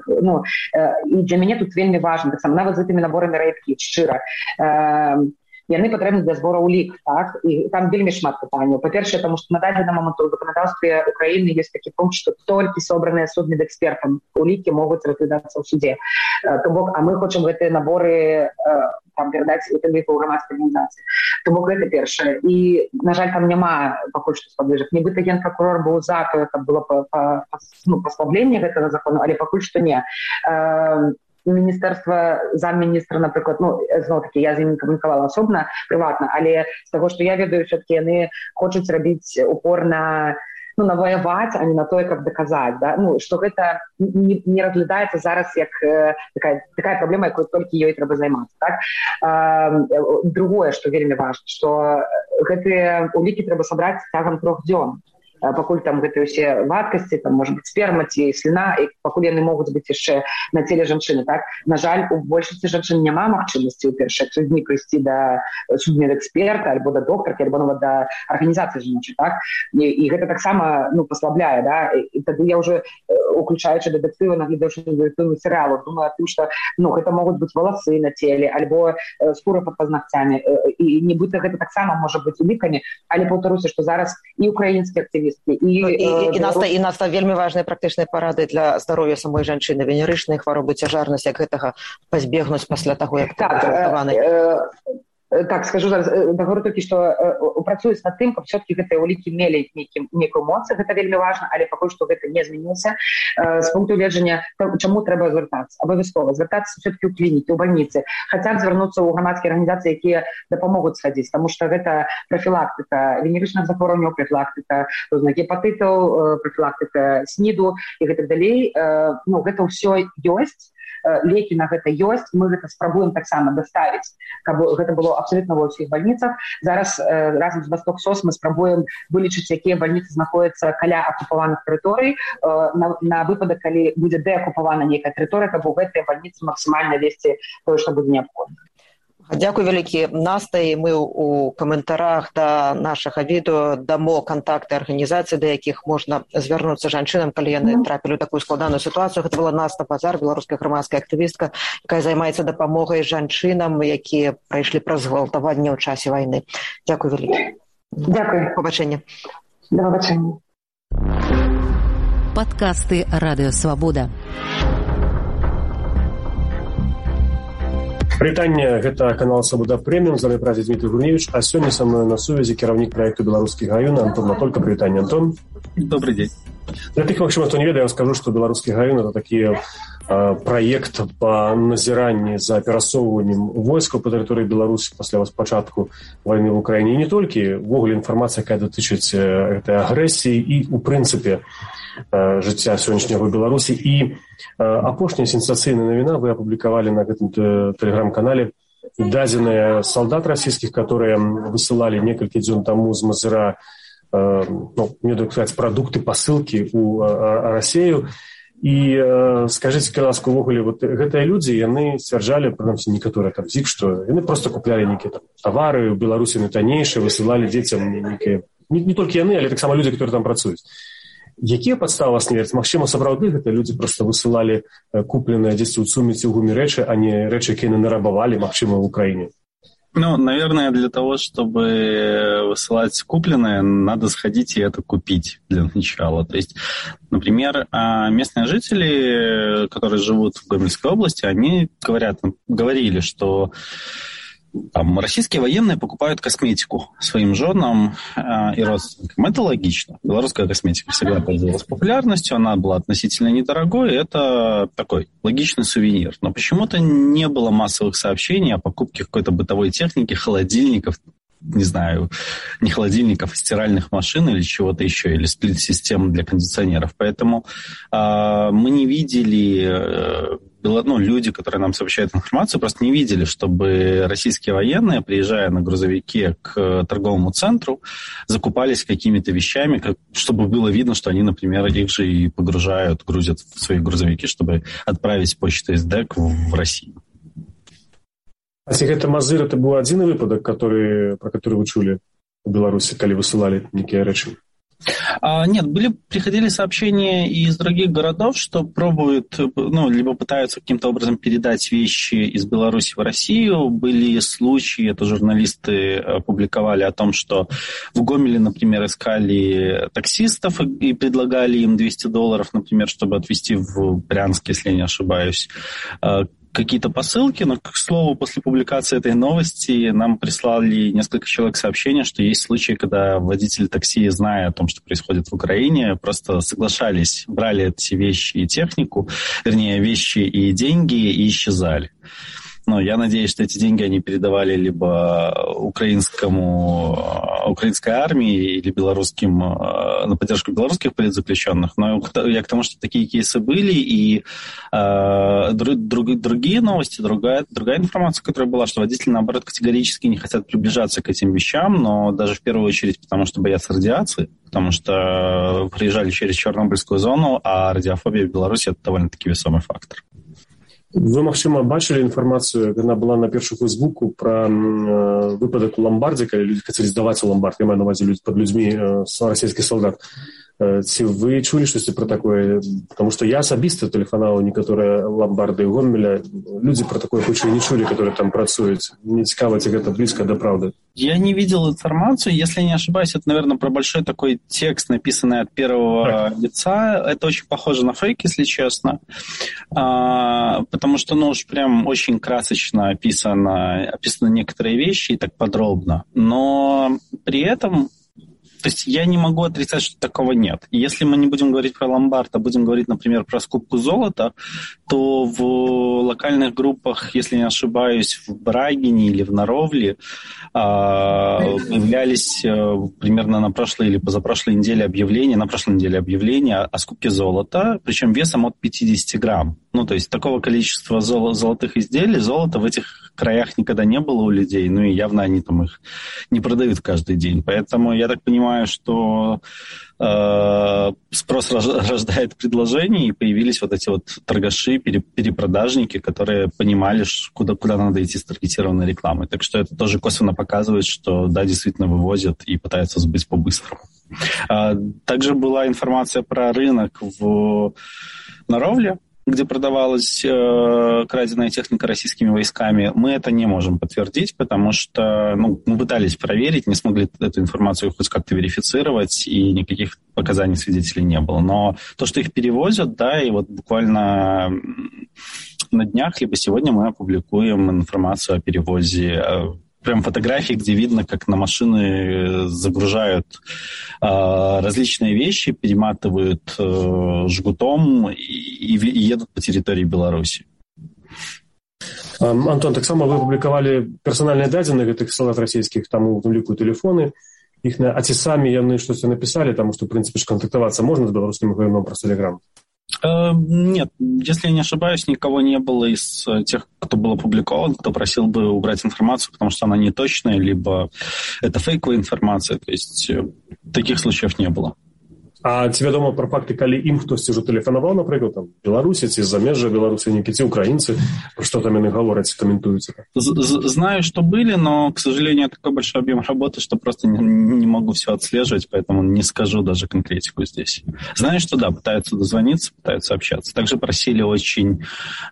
І для мяне тут вельмі важна, так само нават з гэтымі наборамі рэйп-кіт, шчыра. Яны патрэбны для збору улік, так? І там вельмі шмат пытанняў. Па-першае, таму што на дадзены момант у заканадаўстве Украіны ёсць такі пункт, што толькі собраныя судмедэкспертам улікі могуць разглядацца ў суде. То бок, а мы хочам гэтыя наборы перадаць у тым ліку ў грамадскай арганізацыі. То бок, гэта першае. І, на жаль, там няма пакуль што спабліжак. Нібыта генпракурор быў за тое, каб было паслабленне гэтага закону, але пакуль што не. Міністэрства, замміністра, напрыклад, зноў-такі, я з імі камунікавала асобна, прыватна, але з таго, што я ведаю, все-таки яны хочуць рабіць упор на наваяваць, а не на тое, каб даказаць, да? Што гэта не разглядаецца зараз як такая праблема, якой толькі ёй трэба займацца. Так? Другое, што вельмі важна, што гэтыя улікі трэба сабраць цягам 3 дзён. пакуль там гэтыя ўсе вадкасці, там можа быць сперма ці сліна, і пакуль яны могуць быць яшчэ на целе жанчыны, так? На жаль, у большасці жанчын няма магчымасці ў першыя 3 дні прыйсці да судмедэксперта альбо да доктаркі, альбо нават да арганізацыі жаночай, так? І гэта таксама, ну, паслабляе, да? І тады я ўжо, уключаючы дэтэктывы, наглядаючы дэтэктывы серыялу, думаю о тым, што, ну, гэта могуць быць валасы на целе, альбо скура пад пазнагцамі, і нібыта гэта таксама можа быць улікамі, але паўтаруся, што зараз і украінскія актывісткі, і нас вельмі важныя практычныя парады для здароўя самой жанчыны, венерычныя хваробы, цяжарнасць, як гэтага пазбегнуць пасля таго, як Так, скажу зараз, дагору толькі, што працуюць над тым, каб все-таки гэтыя улікі мелі нейкую моц, гэта вельмі важна, але пакуль што гэта не змянілася. З пункту гледжання, чаму трэба звяртацца? Абавязкова звяртацца все-таки ў клінікі, ў бальніцы, хаця б звярнуцца ў грамадскія арганізацыі, якія дапамогуць схадзіць, таму што гэта прафілактыка венерычных захворванняў, прафілактыка гепатытаў, прафілактыка СНІДу і гэтак далей. Ну, гэта ўсё ёсць. Лекі на гэта ёсць, мы гэта спрабуем таксама даставіць, каб гэта было абсолютна ва ўсіх бальніцах. Зараз разам з Восток СОС мы спрабуем вылічыць, якія бальніцы знаходзяцца каля акупаваных тэрыторый, на выпадак, калі будзе дэакупавана нейкая тэрыторыя, каб у гэтай бальніцы максімальна весці тое, што будзе неабходна. Дзякуй вялікі, Настай. Мы ў каментарах да нашага відэо дамо кантакты арганізацый, да якіх можна звярнуцца жанчынам, калі яны трапілі ў такую складаную сітуацыю. Гэта была Наста Базар, беларуская грамадская актывістка, якая займаецца дапамогай жанчынам, якія прайшлі праз згвалтаванне ў часе вайны. Дзякуй вялікі. Дзякуй. Пабачэння. Да пабачэння. Падкасты Радыё Свабода. Прывітанне, гэта канал Свабода Прэміум, з вами працуе Дмітрий Гурневіч, а сёння са мной на сувязі кіраўнік праекту «Беларускі гаён» Антон Матолька. Прывітанне, Антон. Добрый день. Для тых, магчыма, хто не ведае, я вам скажу, што «Беларускі гаён» — это такі праект па назіранні за перасоўваннем войскаў па тэрыторыі Беларусі пасля пачатку вайны ў Украіне. І не толькі, увогуле інфармацыя, якая датычыць гэтай агрэсіі і, у прынцыпе, жыцця сённяшняга ў Беларусі. І апошняя сенсацыйная навіна вы апублікавалі на гэтым тэлеграм-канале дадзеныя салдат расійскіх, которые высылалі некалькі дзён таму з Мазыра, мне так сказаць, прадукты, пасылкі ў Расею. І скажыце, калі ласка, увогуле, вот гэтыя людзі, яны сцвярджалі, прынамсі некаторыя там ЗІК, што яны проста куплялі нейкія там тавары ў Беларусі таннейшыя, высылалі дзецям нейкія, не толькі яны, але таксама людзі, которые там працуюць. Якія падставы вас не вераць? Магчыма, сапраўды гэта людзі проста высылалі купленыя дзесьці ў суміці ў гуме рэчы, а не рэчы, якія яны нарабавалі, магчыма, ў Украіне? Ну, наверное, для того, чтобы высылать купленное, надо сходить и это купить для начала. То есть, например, местные жители, которые живут в Гомельской области, они говорили, что там российские военные покупают косметику своим женам и родственникам. Это логично. Белорусская косметика всегда пользовалась популярностью, она была относительно недорогой, это такой логичный сувенир. Но почему-то не было массовых сообщений о покупке какой-то бытовой техники, холодильников, не знаю, не холодильников, а стиральных машин или чего-то еще, или сплит-систем для кондиционеров. Поэтому мы не видели... люди, которые нам сообщают информацию, просто не видели, чтобы российские военные, приезжая на грузовике к торговому центру, закупались какими-то вещами, чтобы было видно, что они, например, их же и грузят в свои грузовики, чтобы отправить почту из ДЭК в Россию. А если это Мазыр, это был один выпадок, про который вы чули в Беларуси, когда высылали некие речи? Нет, приходили сообщения из других городов, что пробуют, либо пытаются каким-то образом передать вещи из Беларуси в Россию. Были случаи, это журналисты опубликовали о том, что в Гомеле, например, искали таксистов и предлагали им $200, например, чтобы отвезти в Брянск, если я не ошибаюсь, какие-то посылки, но, к слову, после публикации этой новости нам прислали несколько человек сообщения, что есть случаи, когда водители такси, зная о том, что происходит в Украине, просто соглашались, брали эти вещи и технику, вернее, вещи и деньги и исчезали. но я надеюсь, что эти деньги они передавали либо украинской армии или белорусским, на поддержку белорусских политзаключенных. Но я к тому, что такие кейсы были, и другие новости, другая информация, которая была, что водители, наоборот, категорически не хотят приближаться к этим вещам, но даже в первую очередь потому, что боятся радиации, потому что приезжали через Чернобыльскую зону, а радиофобия в Беларуси – это довольно-таки весомый фактор. Вы, магчыма, бачылі інфармацыю, яна была на першую Фейсбуку пра выпадак у ламбардзе, калі людзі хацелі здаваць у ламбард, я маю на ўвазе пад людзьмі расійскі салдат. Ці вы чулі штосьці пра такое? Потому что я асабіста тэлефанаваў некаторыя ламбарды Гомеля. Людзі пра такое хутчэй не чулі, которые там працуюць. Мне цікава, ці гэта блізка да праўды. Я не видел информацию. Если не ошибаюсь, это, наверное, про большой такой текст, написанный от первого лица. Это очень похоже на фейк, если честно. Потому что, уж прям очень красочно описаны некоторые вещи и так подробно. Но при этом... То есть я не могу отрицать, что такого нет. И если мы не будем говорить про ломбард, а будем говорить, например, про скупку золота, то в локальных группах, если не ошибаюсь, в Брагине или в Наровле появлялись примерно на прошлой или позапрошлой неделе объявления о скупке золота, причем весом от 50 грамм. То есть такого количества золотых изделий, золота в этих краях никогда не было у людей, и явно они там их не продают каждый день. Поэтому я так понимаю, что спрос рождает предложение, и появились вот эти вот торгаши, перепродажники, которые понимали, куда надо идти с таргетированной рекламой. Так что это тоже косвенно показывает, что да, действительно вывозят и пытаются сбыть по-быстрому. Также была информация про рынок в Наровле, где продавалась краденая техника российскими войсками. Мы это не можем подтвердить, потому что мы пытались проверить, не смогли эту информацию хоть как-то верифицировать, и никаких показаний свидетелей не было. Но то, что их перевозят, да, и вот буквально на днях, либо сегодня мы опубликуем информацию о перевозе, прям фотографии, где видно, как на машины загружают различные вещи, перематывают жгутом и едут по территории Беларуси. Антон, таксама вы апублікавалі персанальныя дадзеныя гэтых салдат расійскіх, там у ліку тэлефоны, а ці самі яны штосьці напісалі, таму што, в прынцыпе, кантактавацца можна з беларускім ГМ праз Телеграм? Нет, если я не ошибаюсь, никого не было из тех, кто был опубликован, кто просил бы убрать информацию, потому что она неточная, либо это фейковая информация. То есть таких случаев не было. А ці вядома пра факты, калі ім хтосьці ўжо тэлефанаваў, напрыклад, там, беларусі ці з-за-межжа беларусынікі, ці украінцы, што там яны гавораць, каментуюць? Знаю, что были, но, к сожалению, такой большой объем работы, что просто не могу все отслеживать, поэтому не скажу даже конкретику здесь. Знаю, что да, пытаются дозвониться, пытаются общаться. Также просили очень,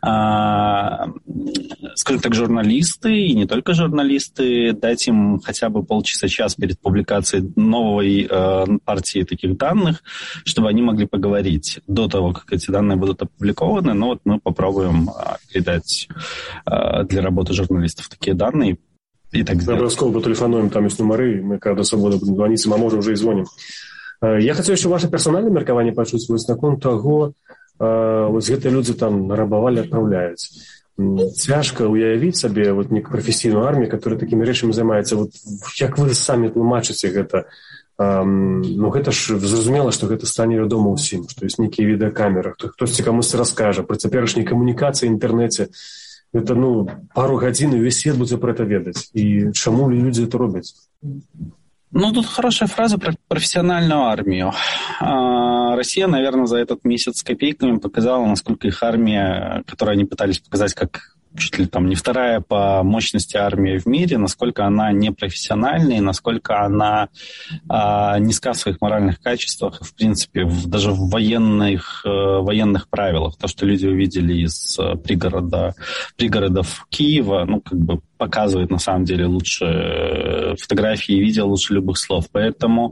скажем так, журналисты, и не только журналисты, дать им хотя бы полчаса-час перед публикацией новой партии таких данных, чтобы они могли поговорить до того, как эти данные будут опубликованы. Но вот мы попробуем передать для работы журналистов такие данные и так далее. Обовязково потелефонуем, там есть нумары, мы когда свобода будем звонить, а может уже и звоним. Я хочу еще ваше персональное меркаванне пачуць наконт таго, вось гэтыя людзі там нарабавалі, адпраўляюць. Цяжка уявіць сабе вот неку прафесійную армію, которая такімі рэчамі займаецца. Вот як вы самі тлумачыце гэта? Гэта ж зразумела, што гэта стане вядома ўсім, што ёсць нейкія відэакамеры, хтосьці камусьці раскажа пра цяперашняй камунікацыі, інтэрнэце. Гэта, пару гадзін і ўвесь свет будзе пра гэта ведаць. І чаму людзі это робяць? Тут хорошая фраза про профессиональную армию. Россия, наверное, за этот месяц с копейками показала, насколько их армия, которую они пытались показать как чуть ли там не вторая по мощности армия в мире, насколько она непрофессиональная и насколько она низка в своих моральных качествах и, в принципе, даже в военных правилах. То, что люди увидели из пригородов Киева, показывает, на самом деле, лучше фотографии и видео, лучше любых слов. Поэтому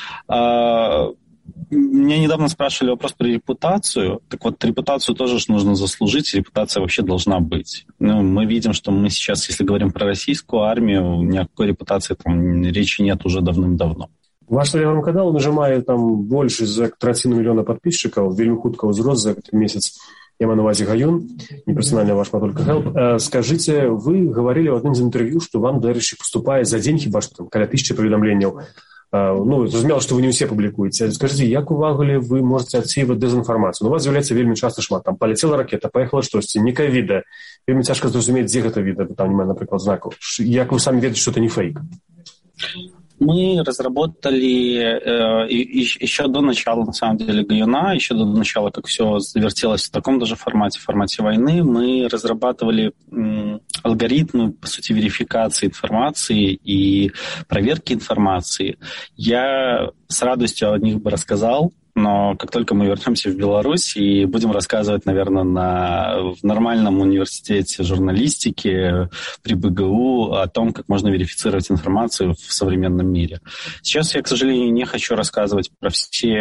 меня недавно спрашивали вопрос про репутацию. Так вот, репутацию тоже нужно заслужить, репутация вообще должна быть. Мы видим, что мы сейчас, если говорим про российскую армию, ни о какой репутации там речи нет уже давным-давно. Ваш телеграм-канал нажимае там больше за 3 мільёна подписчиков, вельмі хутка ўзрос за гэты месяц. Я маю на увазе Гаюн, не персонально ваш Матулька Хелп. Скажите, вы говорили в одном из интервью, что вам, дарыщик, поступает за день, хіба что там, каля 1000 поведомлений. Ну, зразумела, что вы не все публикуете. Скажите, як увагулі вы можете отсеивать дезинформацию? Ну, у вас з'является вельмі часто шмат. Там полетела ракета, поехала штосьці, некае відэа. Вельмі цяжка зразумець, дзе гэта відэа, там немає, например, знаков. Як вы сами ведаете, что это не фейк? Мы разработали еще до начала, на самом деле, Гаюна, еще до начала, как все завертелось в таком даже формате войны, мы разрабатывали алгоритмы, по сути, верификации информации и проверки информации. Я с радостью о них бы рассказал, но как только мы вернемся в Беларусь и будем рассказывать, наверное, в нормальном университете журналистики при БГУ о том, как можно верифицировать информацию в современном мире. Сейчас я, к сожалению, не хочу рассказывать про все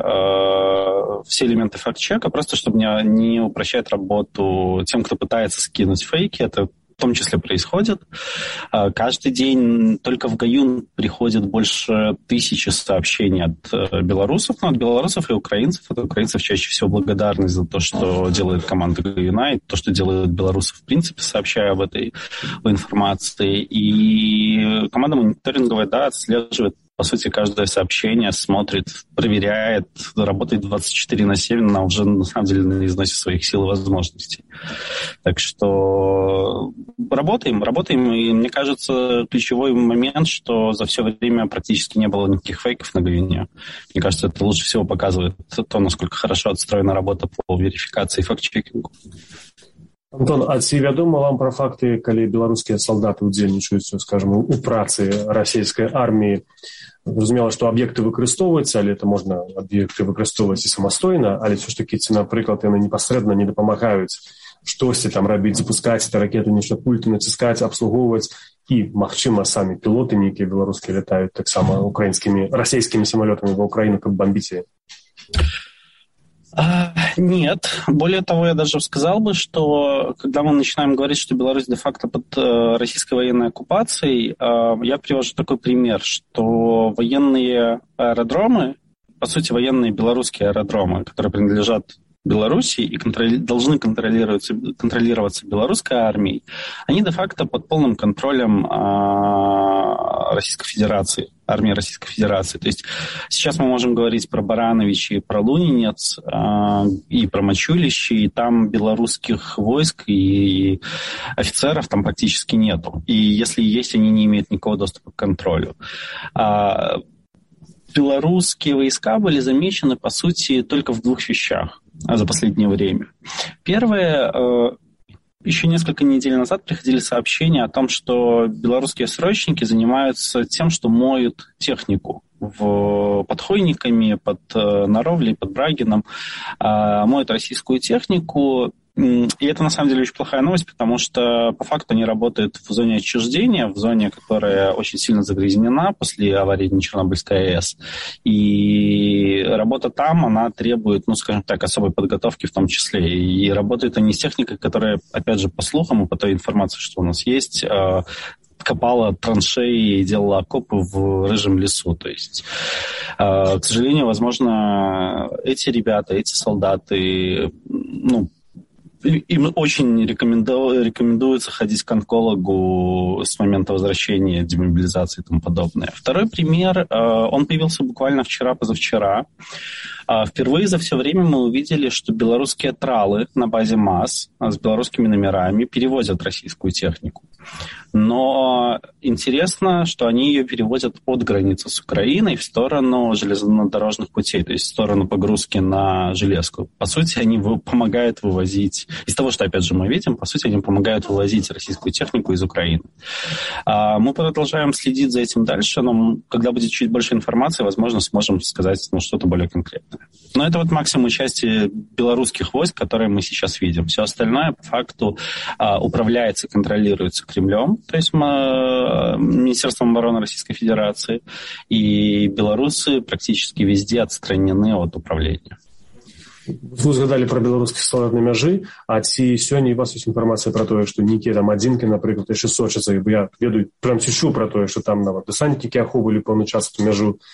элементы факт-чека, просто чтобы не упрощать работу тем, кто пытается скинуть фейки. Это в том числе происходит. Каждый день только в Гаюн приходит больше 1000 сообщений от белорусов, но от белорусов и украинцев. От украинцев чаще всего благодарность за то, что делает команда Гаюна, и то, что делают белорусы в принципе, сообщая об этой информации. И команда мониторинговая, да, отслеживает, по сути, каждое сообщение, смотрит, проверяет, работает 24/7, она уже, на самом деле, на износе своих сил и возможностей. Так что работаем, и мне кажется, ключевой момент, что за все время практически не было никаких фейков на Гаюне. Мне кажется, это лучше всего показывает то, насколько хорошо отстроена работа по верификации и факт-чекингу. Антон, а ці вядома вам пра факты, калі беларускія салдаты ўдзельнічаюць, скажем, у працы расійскай арміі? Зразумела, што аб'екты выкарыстоўваюцца, але это можна аб'екты выкарыстоўваць і самастойна, але ўсё ж такі, ці, напрыклад, яны непасрэдна не дапамагаюць штосьці там рабіць, запускаць это ракеты, нешта пульты націскаць, абслугоўваць, і, магчыма, самі пілоты нейкія беларускія лятаюць таксама украінскімі, расійскімі самалётамі ва Ўкраіну, каб бомбіць яе? Нет. Более того, я даже сказал бы, что когда мы начинаем говорить, что Беларусь де-факто под российской военной оккупацией, я привожу такой пример, что военные аэродромы, по сути, военные белорусские аэродромы, которые принадлежат Беларуси и должны контролироваться белорусской армией, они де-факто под полным контролем Российской Федерации, армии Российской Федерации. То есть сейчас мы можем говорить про Барановичи, про Лунинец и про Мачулище, и там белорусских войск и офицеров там практически нету. И если есть, они не имеют никакого доступа к контролю. Белорусские войска были замечены, по сути, только в 2 вещах за последнее время. Первое, еще несколько недель назад приходили сообщения о том, что белорусские срочники занимаются тем, что моют технику под Хойниками, под Наровлей, под Брагином, моют российскую технику. И это, на самом деле, очень плохая новость, потому что, по факту, они работают в зоне отчуждения, в зоне, которая очень сильно загрязнена после аварии на Чернобыльской АЭС. И работа там, она требует, ну, скажем так, особой подготовки в том числе. И работают они с техникой, которая, опять же, по слухам и по той информации, что у нас есть, копала траншеи и делала окопы в рыжем лесу. То есть, к сожалению, возможно, эти ребята, эти солдаты, ну, им очень рекомендуется ходить к онкологу с момента возвращения, демобилизации и тому подобное. Второй пример, он появился буквально вчера-позавчера. Впервые за все время мы увидели, что белорусские тралы на базе МАЗ с белорусскими номерами перевозят российскую технику. Но интересно, что они ее перевозят от границы с Украиной в сторону железнодорожных путей, то есть в сторону погрузки на железку. По сути, они помогают вывозить, из того, что, опять же, мы видим, по сути, они помогают вывозить российскую технику из Украины. Мы продолжаем следить за этим дальше, но когда будет чуть больше информации, возможно, сможем сказать что-то более конкретное. Но это вот максимум части белорусских войск, которые мы сейчас видим. Все остальное, по факту, управляется, контролируется Кремлем, то есть Министерством обороны Российской Федерации, и белорусы практически везде отстранены от управления. Вы згадали про беларускіх салдат на мяжы, а ці сёння у вас ёсць інфармацыя пра тое, што нейкія там адзінкі, напрыклад, яшчэ сочацца, бо я ведаю, прям ці чуў пра тое, што там нават дэсантнікі ахоўвалі пэўны час эту мяжу.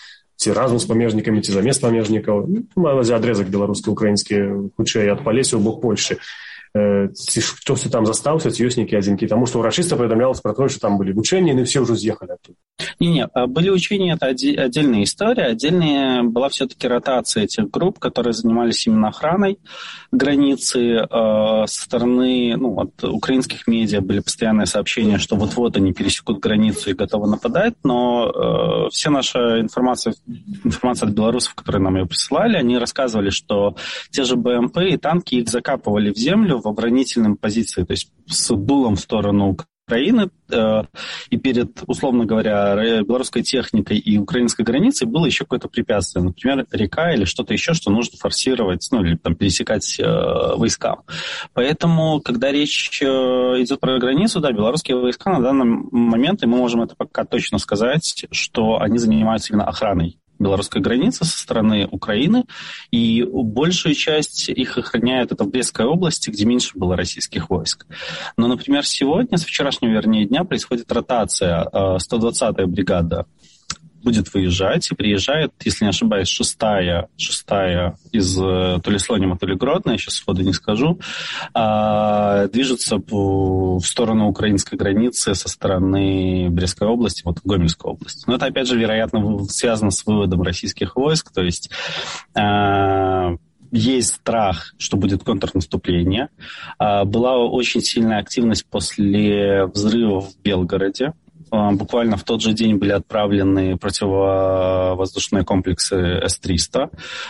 ці разам з памежнікамі, ці замест памежнікаў. Мавазе адрезак беларуска-украінскі хутчэй ад Палесі ў бок Польшы. Ці штосьці там застаўся, ці ёсць нейкія адзінкі? Таму што ўрачыста паведамлялася пра тое, што там былі вучэнні, і все ўжо з'ехалі оттуда. Не, были учения, это отдельная история. Отдельная была все-таки ротация этих групп, которые занимались именно охраной границы. Со стороны, от украинских медиа были постоянные сообщения, что вот-вот они пересекут границу и готовы нападать, но вся наша информация от белорусов, которые нам ее присылали, они рассказывали, что те же БМП и танки их закапывали в землю в оборонительном позиции, то есть с дулом в сторону Украины, и перед, условно говоря, белорусской техникой и украинской границей было еще какое-то препятствие, например, река или что-то еще, что нужно форсировать, или там пересекать войскам. Поэтому, когда речь идет про границу, да, белорусские войска на данный момент, и мы можем это пока точно сказать, что они занимаются именно охраной белорусской границы со стороны Украины, и большую часть их охраняют это в Брестской области, где меньше было российских войск. Но, например, сегодня, с вчерашнего, дня, происходит ротация. 120-я бригада будет выезжать, и приезжает, если не ошибаюсь, шестая из то ли Слонима, то ли Гродно, я сейчас сходу не скажу, движется в сторону украинской границы со стороны Брестской области, вот Гомельской области. Но это, опять же, вероятно, связано с выводом российских войск, то есть есть страх, что будет контрнаступление. Была очень сильная активность после взрывов в Белгороде. Буквально в тот же день были отправлены противовоздушные комплексы С-300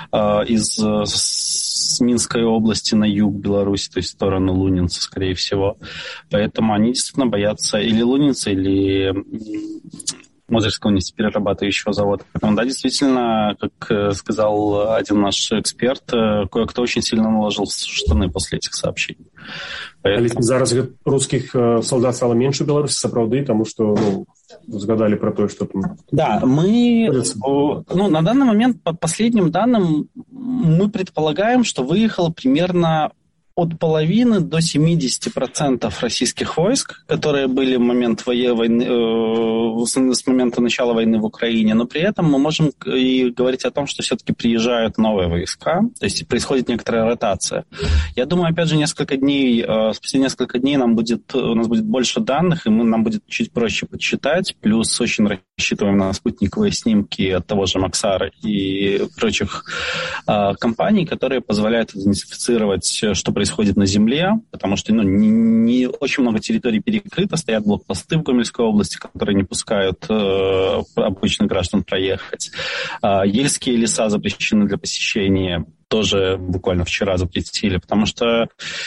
из Минской области на юг Беларуси, то есть в сторону Лунинца, скорее всего. Поэтому они действительно боятся или Лунинца, или Мозырского нефтеперерабатывающего завода. Поэтому, да, действительно, как сказал один наш эксперт, кое-кто очень сильно наложил штаны после этих сообщений. Поэтому... Зараз русских солдат стало меньше в Беларуси, сапраўды, потому что згадали про то, что там... Да, мы... на данный момент, по последним данным, мы предполагаем, что выехало примерно от половины до 70% российских войск, которые были в момент войны, с момента начала войны в Украине, но при этом мы можем и говорить о том, что все-таки приезжают новые войска, то есть происходит некоторая ротация. Я думаю, опять же, спустя несколько дней у нас будет больше данных, и нам будет чуть проще подсчитать, плюс очень рассчитываем на спутниковые снимки от того же Максара и прочих компаний, которые позволяют идентифицировать, что происходит на земле, потому что не очень много территорий перекрыто, стоят блокпосты в Гомельской области, которые не пускают обычных граждан проехать. Ельские леса запрещены для посещения, тоже буквально вчера запретили, потому что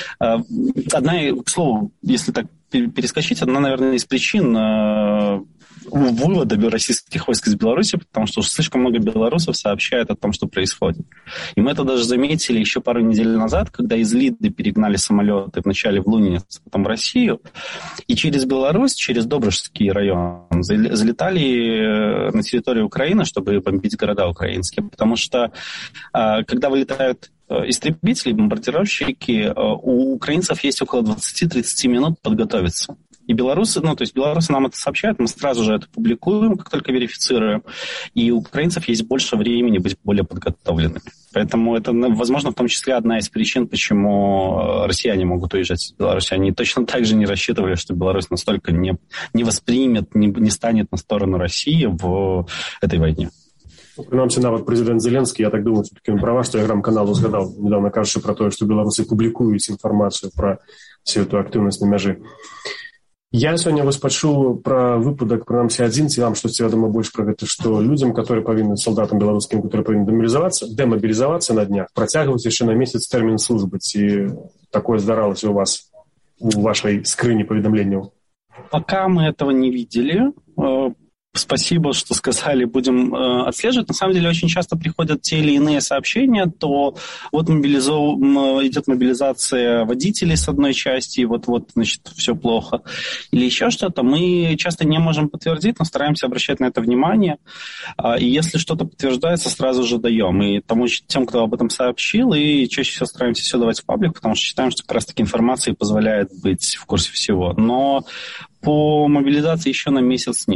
к слову, если так перескочить, одна, наверное, из причин вывода российских войск из Беларуси, потому что уж слишком много белорусов сообщают о том, что происходит. И мы это даже заметили еще пару недель назад, когда из Лиды перегнали самолеты вначале в Лунинец, потом в Россию, и через Беларусь, через Добрыжский район залетали на территорию Украины, чтобы бомбить города украинские, потому что когда вылетают истребители, бомбардировщики, у украинцев есть около 20-30 минут подготовиться. И белорусы нам это сообщают, мы сразу же это публикуем, как только верифицируем. И у украинцев есть больше времени быть более подготовленными. Поэтому это, возможно, в том числе одна из причин, почему россияне могут уезжать из Беларуси. Они точно так же не рассчитывали, что Беларусь настолько не воспримет, не станет на сторону России в этой войне. Прынамсі, нават прэзідэнт Зеленскі, я так думаю, все-таки он права, што Тэлеграм-канал згадаў недавно, кажучы про тое, што беларусы публікуюць інфармацыю пра всю эту актыўнасць на мяжы. Я сёння вас пачуў пра выпадак, прынамсі адзін, ці вам штосьці вядома больш пра гэта, што людзям, салдатам беларускім, которые павінны дэмабілізавацца на днях, працягваюць яшчэ на месяц тэрмін службы. Ці такое здаралася у вас у вашай скрыні паведамленняў? Пока мы этого не видели. Спасибо, что сказали, будем отслеживать. На самом деле очень часто приходят те или иные сообщения, то вот идет мобилизация водителей с одной части, и вот-вот, значит, все плохо. Или еще что-то. Мы часто не можем подтвердить, но стараемся обращать на это внимание. И если что-то подтверждается, сразу же даем. И тем, кто об этом сообщил, и чаще всего стараемся все давать в паблик, потому что считаем, что как раз-таки информация позволяет быть в курсе всего. Но по мобилизации еще на месяц нет.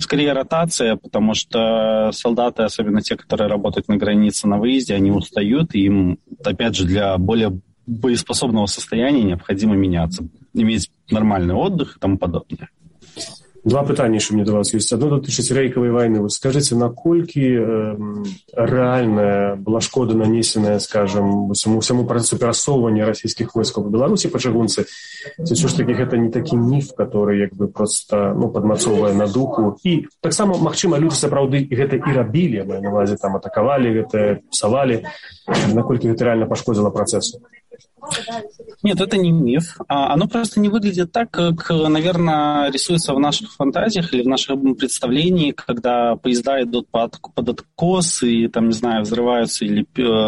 скорее ротация, потому что солдаты, особенно те, которые работают на границе на выезде, они устают, и им, опять же, для более боеспособного состояния необходимо меняться, иметь нормальный отдых и тому подобное. Два пытання, що мне до вас есть. Одно датычыць рэйкавай войны. Вот скажите, наколькі реальная была шкода, нанесенная, скажем, всему процессу перасоўвання расійскіх войскаў в Беларусі па чыгунцы? Ці ўсё ж таки гэта не такі міф, который як бы просто падмацоўвае на духу? І таксама, магчыма, людзі сапраўды гэта і рабілі, маю на ўвазе, там атакавалі гэта, псавалі. Наколькі гэта реально пашкодзіла працэсу? Нет, это не миф. Оно просто не выглядит так, как, наверное, рисуется в наших фантазиях или в нашем представлении, когда поезда идут под откос и, там, не знаю, взрываются или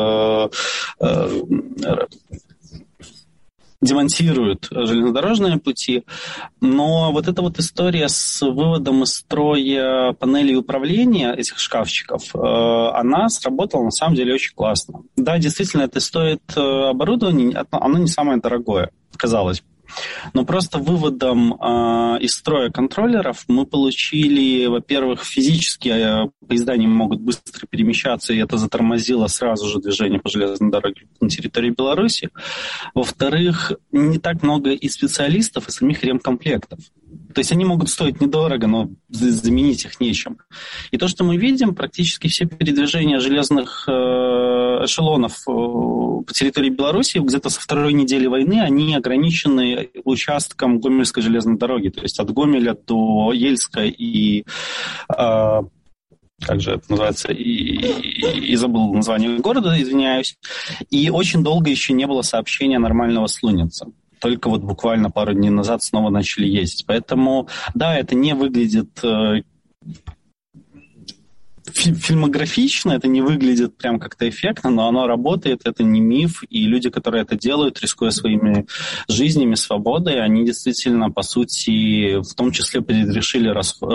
демонтируют железнодорожные пути. Но вот эта вот история с выводом из строя панелей управления этих шкафчиков, она сработала на самом деле очень классно. Да, действительно, это стоит оборудование, оно не самое дорогое, казалось бы. Но просто выводом из строя контроллеров мы получили, во-первых, физически поезда не могут быстро перемещаться, и это затормозило сразу же движение по железной дороге на территории Беларуси. Во-вторых, не так много и специалистов, и самих ремкомплектов. То есть они могут стоить недорого, но заменить их нечем. И то, что мы видим, практически все передвижения железных эшелонов по территории Беларуси где-то со второй недели войны, они ограничены участком Гомельской железной дороги. То есть от Гомеля до Ельска и... как же это называется, и забыл название города, извиняюсь. И очень долго еще не было сообщения нормального с Луница. Только вот буквально пару дней назад снова начали ездить. Поэтому, да, это не выглядит фильмографично, это не выглядит прям как-то эффектно, но оно работает, это не миф, и люди, которые это делают, рискуя своими жизнями, свободой, они действительно, по сути, в том числе предрешили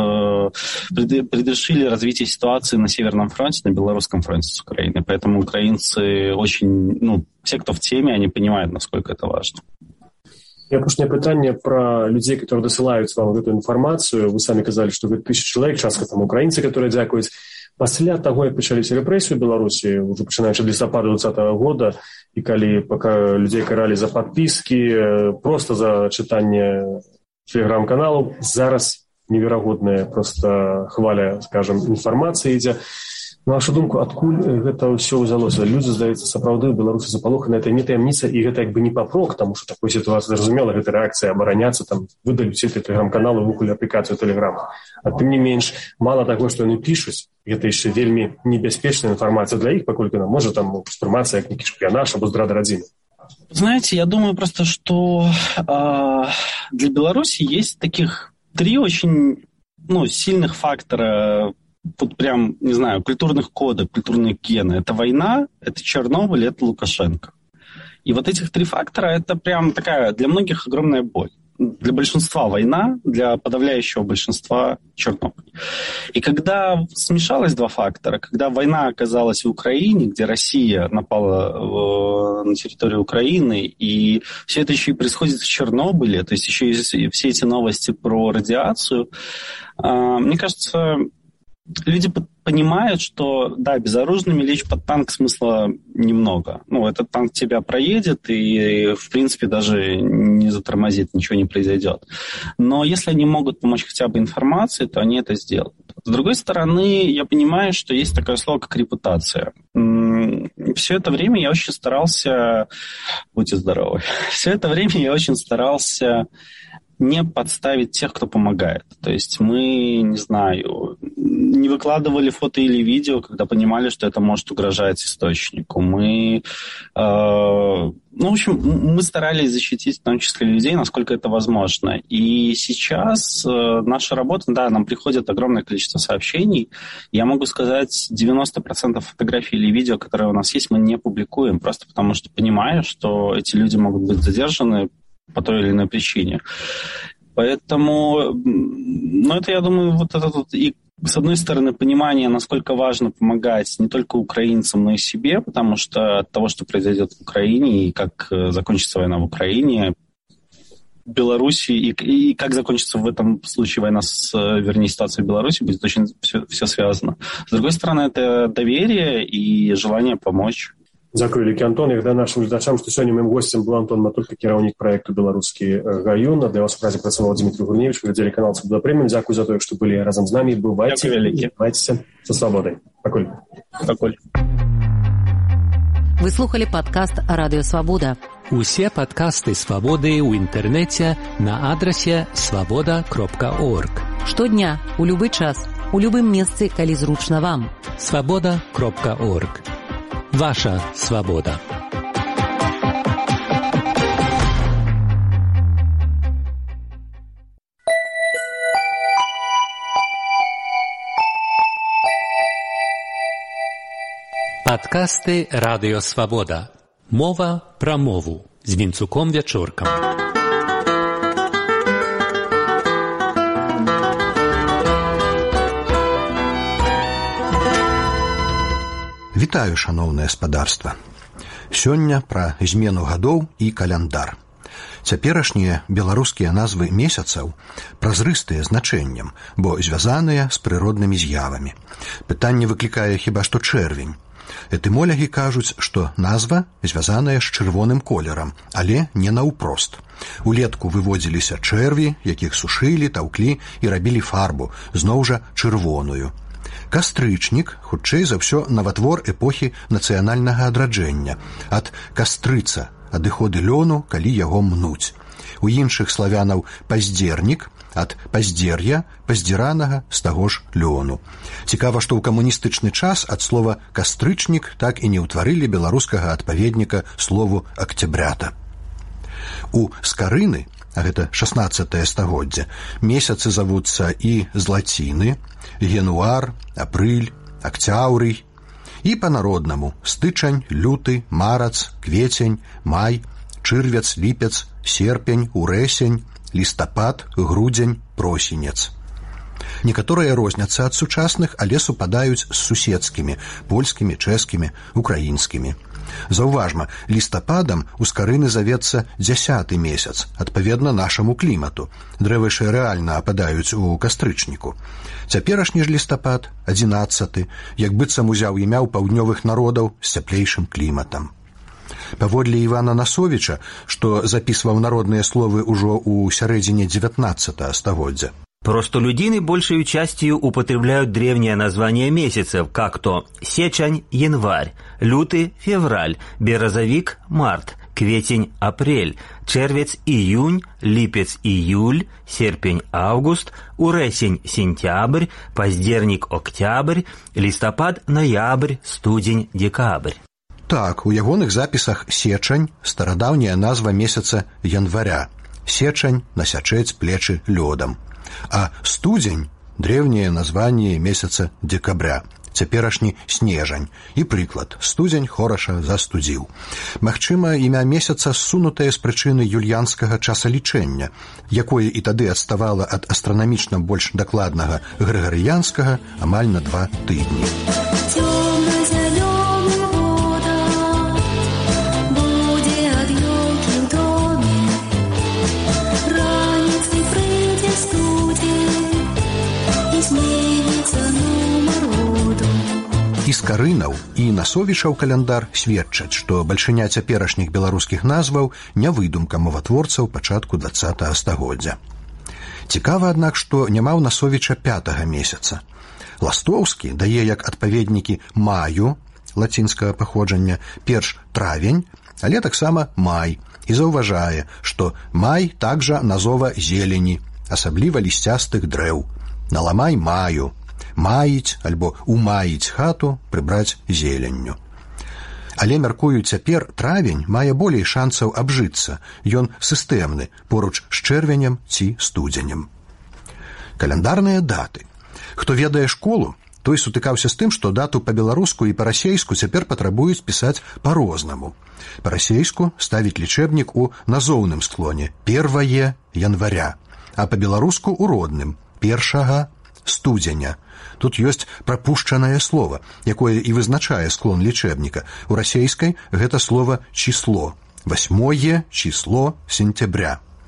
развитие ситуации на Северном фронте, на Белорусском фронте с Украиной. Поэтому украинцы очень, те, кто в теме, они понимают, насколько это важно. І апошняе пытанне пра людзей, которые дасылаюць вам гэтую інфармацыю. Вы самі казалі, што гэта 1000 чалавек, частка там украінцы, которые дзякуюць. Пасля таго, як пачаліся рэпрэсіі ў Беларусі, ўжо пачынаючы ад лістапада 2020 года, і калі пока людзей каралі за падпіскі, проста за чытанне тэлеграм-каналаў, зараз неверагодная проста хваля, скажам, інфармацыі ідзе. На вашу думку, адкуль гэта ўсё ўзялося? Людзі, здаецца, сапраўды ў Беларусі запалоханы, гэта не таямніца, і гэта як бы не папрок, таму што такой сітуацыі, зразумела, гэта рэакцыя абараняцца, там выдалі все эти тэлеграм-каналы, выкулі аплікацыю тэлеграма. А тым не менш, мала таго, што яны пішуць, гэта яшчэ вельмі небяспечная інфармацыя для іх, паколькі нам можа там успрымацца як нейкі шпіянаж або здрада радзімы. Знаете, я думаю просто, что для Беларуси есть таких 3 очень сильных фактора, вот прям, не знаю, культурных кодов, культурные гены. Это война, это Чернобыль, это Лукашенко. И вот этих 3 фактора, это прям такая для многих огромная боль. Для большинства война, для подавляющего большинства Чернобыль. И когда смешалось 2 фактора, когда война оказалась в Украине, где Россия напала на территорию Украины, и все это еще и происходит в Чернобыле, то есть еще и все эти новости про радиацию, мне кажется, люди понимают, что, да, безоружными лечь под танк смысла немного. Этот танк тебя проедет и, в принципе, даже не затормозит, ничего не произойдет. Но если они могут помочь хотя бы информацией, то они это сделают. С другой стороны, я понимаю, что есть такое слово, как репутация. Все это время я очень старался... Будьте здоровы. Все это время я очень старался не подставить тех, кто помогает. То есть мы, не знаю, не выкладывали фото или видео, когда понимали, что это может угрожать источнику. Мы, в общем, мы старались защитить в том числе людей, насколько это возможно. И сейчас наша работа, да, нам приходит огромное количество сообщений. Я могу сказать, 90% фотографий или видео, которые у нас есть, мы не публикуем, просто потому что понимаю, что эти люди могут быть задержаны по той или иной причине. Поэтому, это, я думаю, вот это вот и, с одной стороны, понимание, насколько важно помогать не только украинцам, но и себе, потому что от того, что произойдет в Украине и как закончится война в Украине, Беларуси и как закончится в этом случае война, ситуация в Беларуси, будет очень все связано. С другой стороны, это доверие и желание помочь. Дзякуй, вялікі Антон. Я нашим глядачам, што сёння моим гостем был Антон Матулька, кіраўнік проекту «Беларускі гаюн». Для вас в празе працаваў Дмитрий Гурневич, глядзелі канал «Свабода Прэміум». Дзякуй за тое, што былі разам з намі. Бывайце, бывайце са свабодай. Пакуль. Вы слухали падкаст «Радыё Свабода». Усе падкасты «Свабоды» ў інтэрнэце на адрасе свабода.орг. Штодня, у любы час, у любым месцы, калі зручна вам. свабода.орг. Ваша свобода. Подкасты «Радыё Свабода». Мова пра мову з Вінцуком Вячоркам. Вітаю, шаноўнае спадарства. Сёння пра змену гадоў і каляндар. Цяперашнія беларускія назвы месяцаў празрыстыя значэннем, бо звязаныя з прыроднымі з'явамі. Пытанне выклікае хіба што чэрвень. Этымолягі кажуць, што назва звязаная з чырвоным колерам, але не наўпрост. Улетку выводзіліся чэрві, якіх сушылі, таўклі і рабілі фарбу, зноў жа чырвоную. Кастрычнік, хутчэй за ўсё, наватвор эпохі нацыянальнага адраджэння, ад кастрыца, адыходы лёну, калі яго мнуць. У іншых славянаў паздзернік, ад паздзер'я, паздзіранага з таго ж лёну. Цікава, што ў камуністычны час ад слова кастрычнік так і не ўтварылі беларускага адпаведніка слову акцябрята. У скарыны, а гэта 16 стагоддзе, месяцы завуцца і з лаціны, януар, апрыль, акцяўрый, і па-народнаму стычань, люты, марац, квецень, май, чырвец, ліпец, серпень, урэсень, лістапад, грудзень, просенец. Некаторыя розняцца ад сучасных, але супадаюць з суседскімі, польскімі, чэшскімі, украінскімі. Заўважма, лістападам у скарыны завецца 10 месяц, адпаведна нашаму клімату. Дрэвы ж рэальна ападаюць у кастрычніку. Цяперашні ж лістапад, 11, як быццам узяў імя ў паўднёвых народаў з цяплейшым кліматам. Паводле Івана Насовіча, што записывал народные словы уже у сярэдзіне 19 стагоддзя. Простолюдины большей частью употребляют древнее название месяцев, как то сечень – январь, лютый – февраль, березовик – март, кветень – апрель, червец – июнь, липец – июль, серпень – август, урэсень – сентябрь, поздерник – октябрь, листопад – ноябрь, студень – декабрь. Так, у ягоных запісах сечань – старадаўняя назва месяца января. Сечань – насячэць плечы лёдам. А студзень – древнее название месяца декабря, цяперашні снежань. І прыклад – студзень хораша застудзіў. Магчыма, імя месяца ссунутае з прычыны юльянскага часалічэння, якое і тады адставала ад астранамічна больш дакладнага грыгарыянскага амаль на 2 тыдні. І скарынаў, і Насовічаў каляндар сведчаць, што бальшыня цяперашніх беларускіх назваў не выдумка моватворцаў пачатку 20 стагоддзя. Цікава, аднак, што няма ў Насовіча 5 месяца. Ластоўскі дае як адпаведнікі маю, лацінскага паходжання, перш травень, але таксама май, і заўважае, што май такжа назова зелені, асабліва лісцястых дрэў. Наламай маю, маіць альбо умаіць хату, прыбраць зеленню. Але, мяркую, цяпер травень мае болей шансаў абжыцца, ён сістэмны, поруч з чэрвенем ці студзенем. Каляндарныя даты. Хто ведае школу, той сутыкаўся з тым, што дату па-беларуску і па-расейску цяпер патрабуюць пісаць па-рознаму. Па-расейску ставіць лічэбнік у назоўным склоне 1 января, а па-беларуску ў родным 1 студзеня. Тут ёсць прапушчанае слово, якое і вызначае склон лічэбніка. У расейскай гэта слово число. 8 число сентября.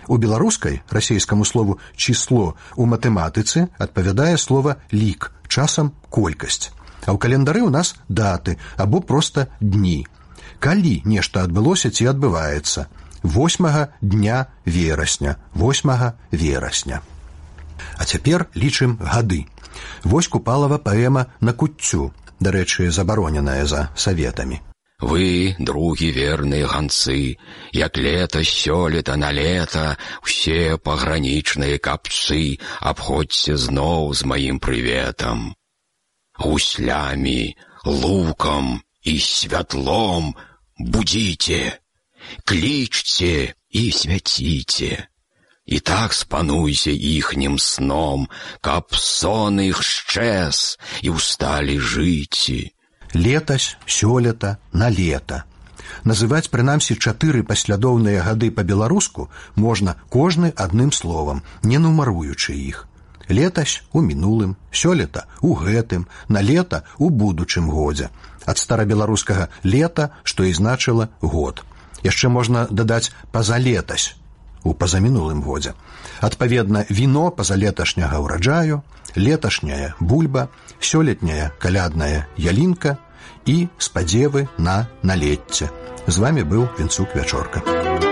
У беларускай расейскаму слову «число» у матэматыцы адпавядае слова «лік», часам «колькасць». А ў календары ў нас даты або проста дні. Калі нешта адбылося ці адбываецца? 8 дня верасня, 8 верасня. А цяпер лічым гады. Вось Купалава паэма «На куццю», дарэчы, забароненая за саветамі. Вы, другі верныя ганцы, як лета сёлета на лета, усе пагранічныя капцы, абходзьце зноў з маім прыветам. Гуслямі, лукам і святлом будзіце, клічце і свяціце. І так спануйся іхнім сном, каб сон іх шчэз і ўсталі жыці. Летась, сёлета, на лета. Называць прынамсі 4 паслядоўныя гады па-беларуску можна кожны адным словам, не нумаруючы іх. Летась у мінулым, сёлета у гэтым, на лета у будучым годзе. Ад старабеларускага лета, што і значыла год. Яшчэ можна дадаць пазалетась у пазамінулым годзе. Адпаведна, віно пазалеташняга ўраджаю, леташняя бульба, сёлетняя калядная ялінка і спадзевы на налецце. З вами быў Вінцук Вячорка.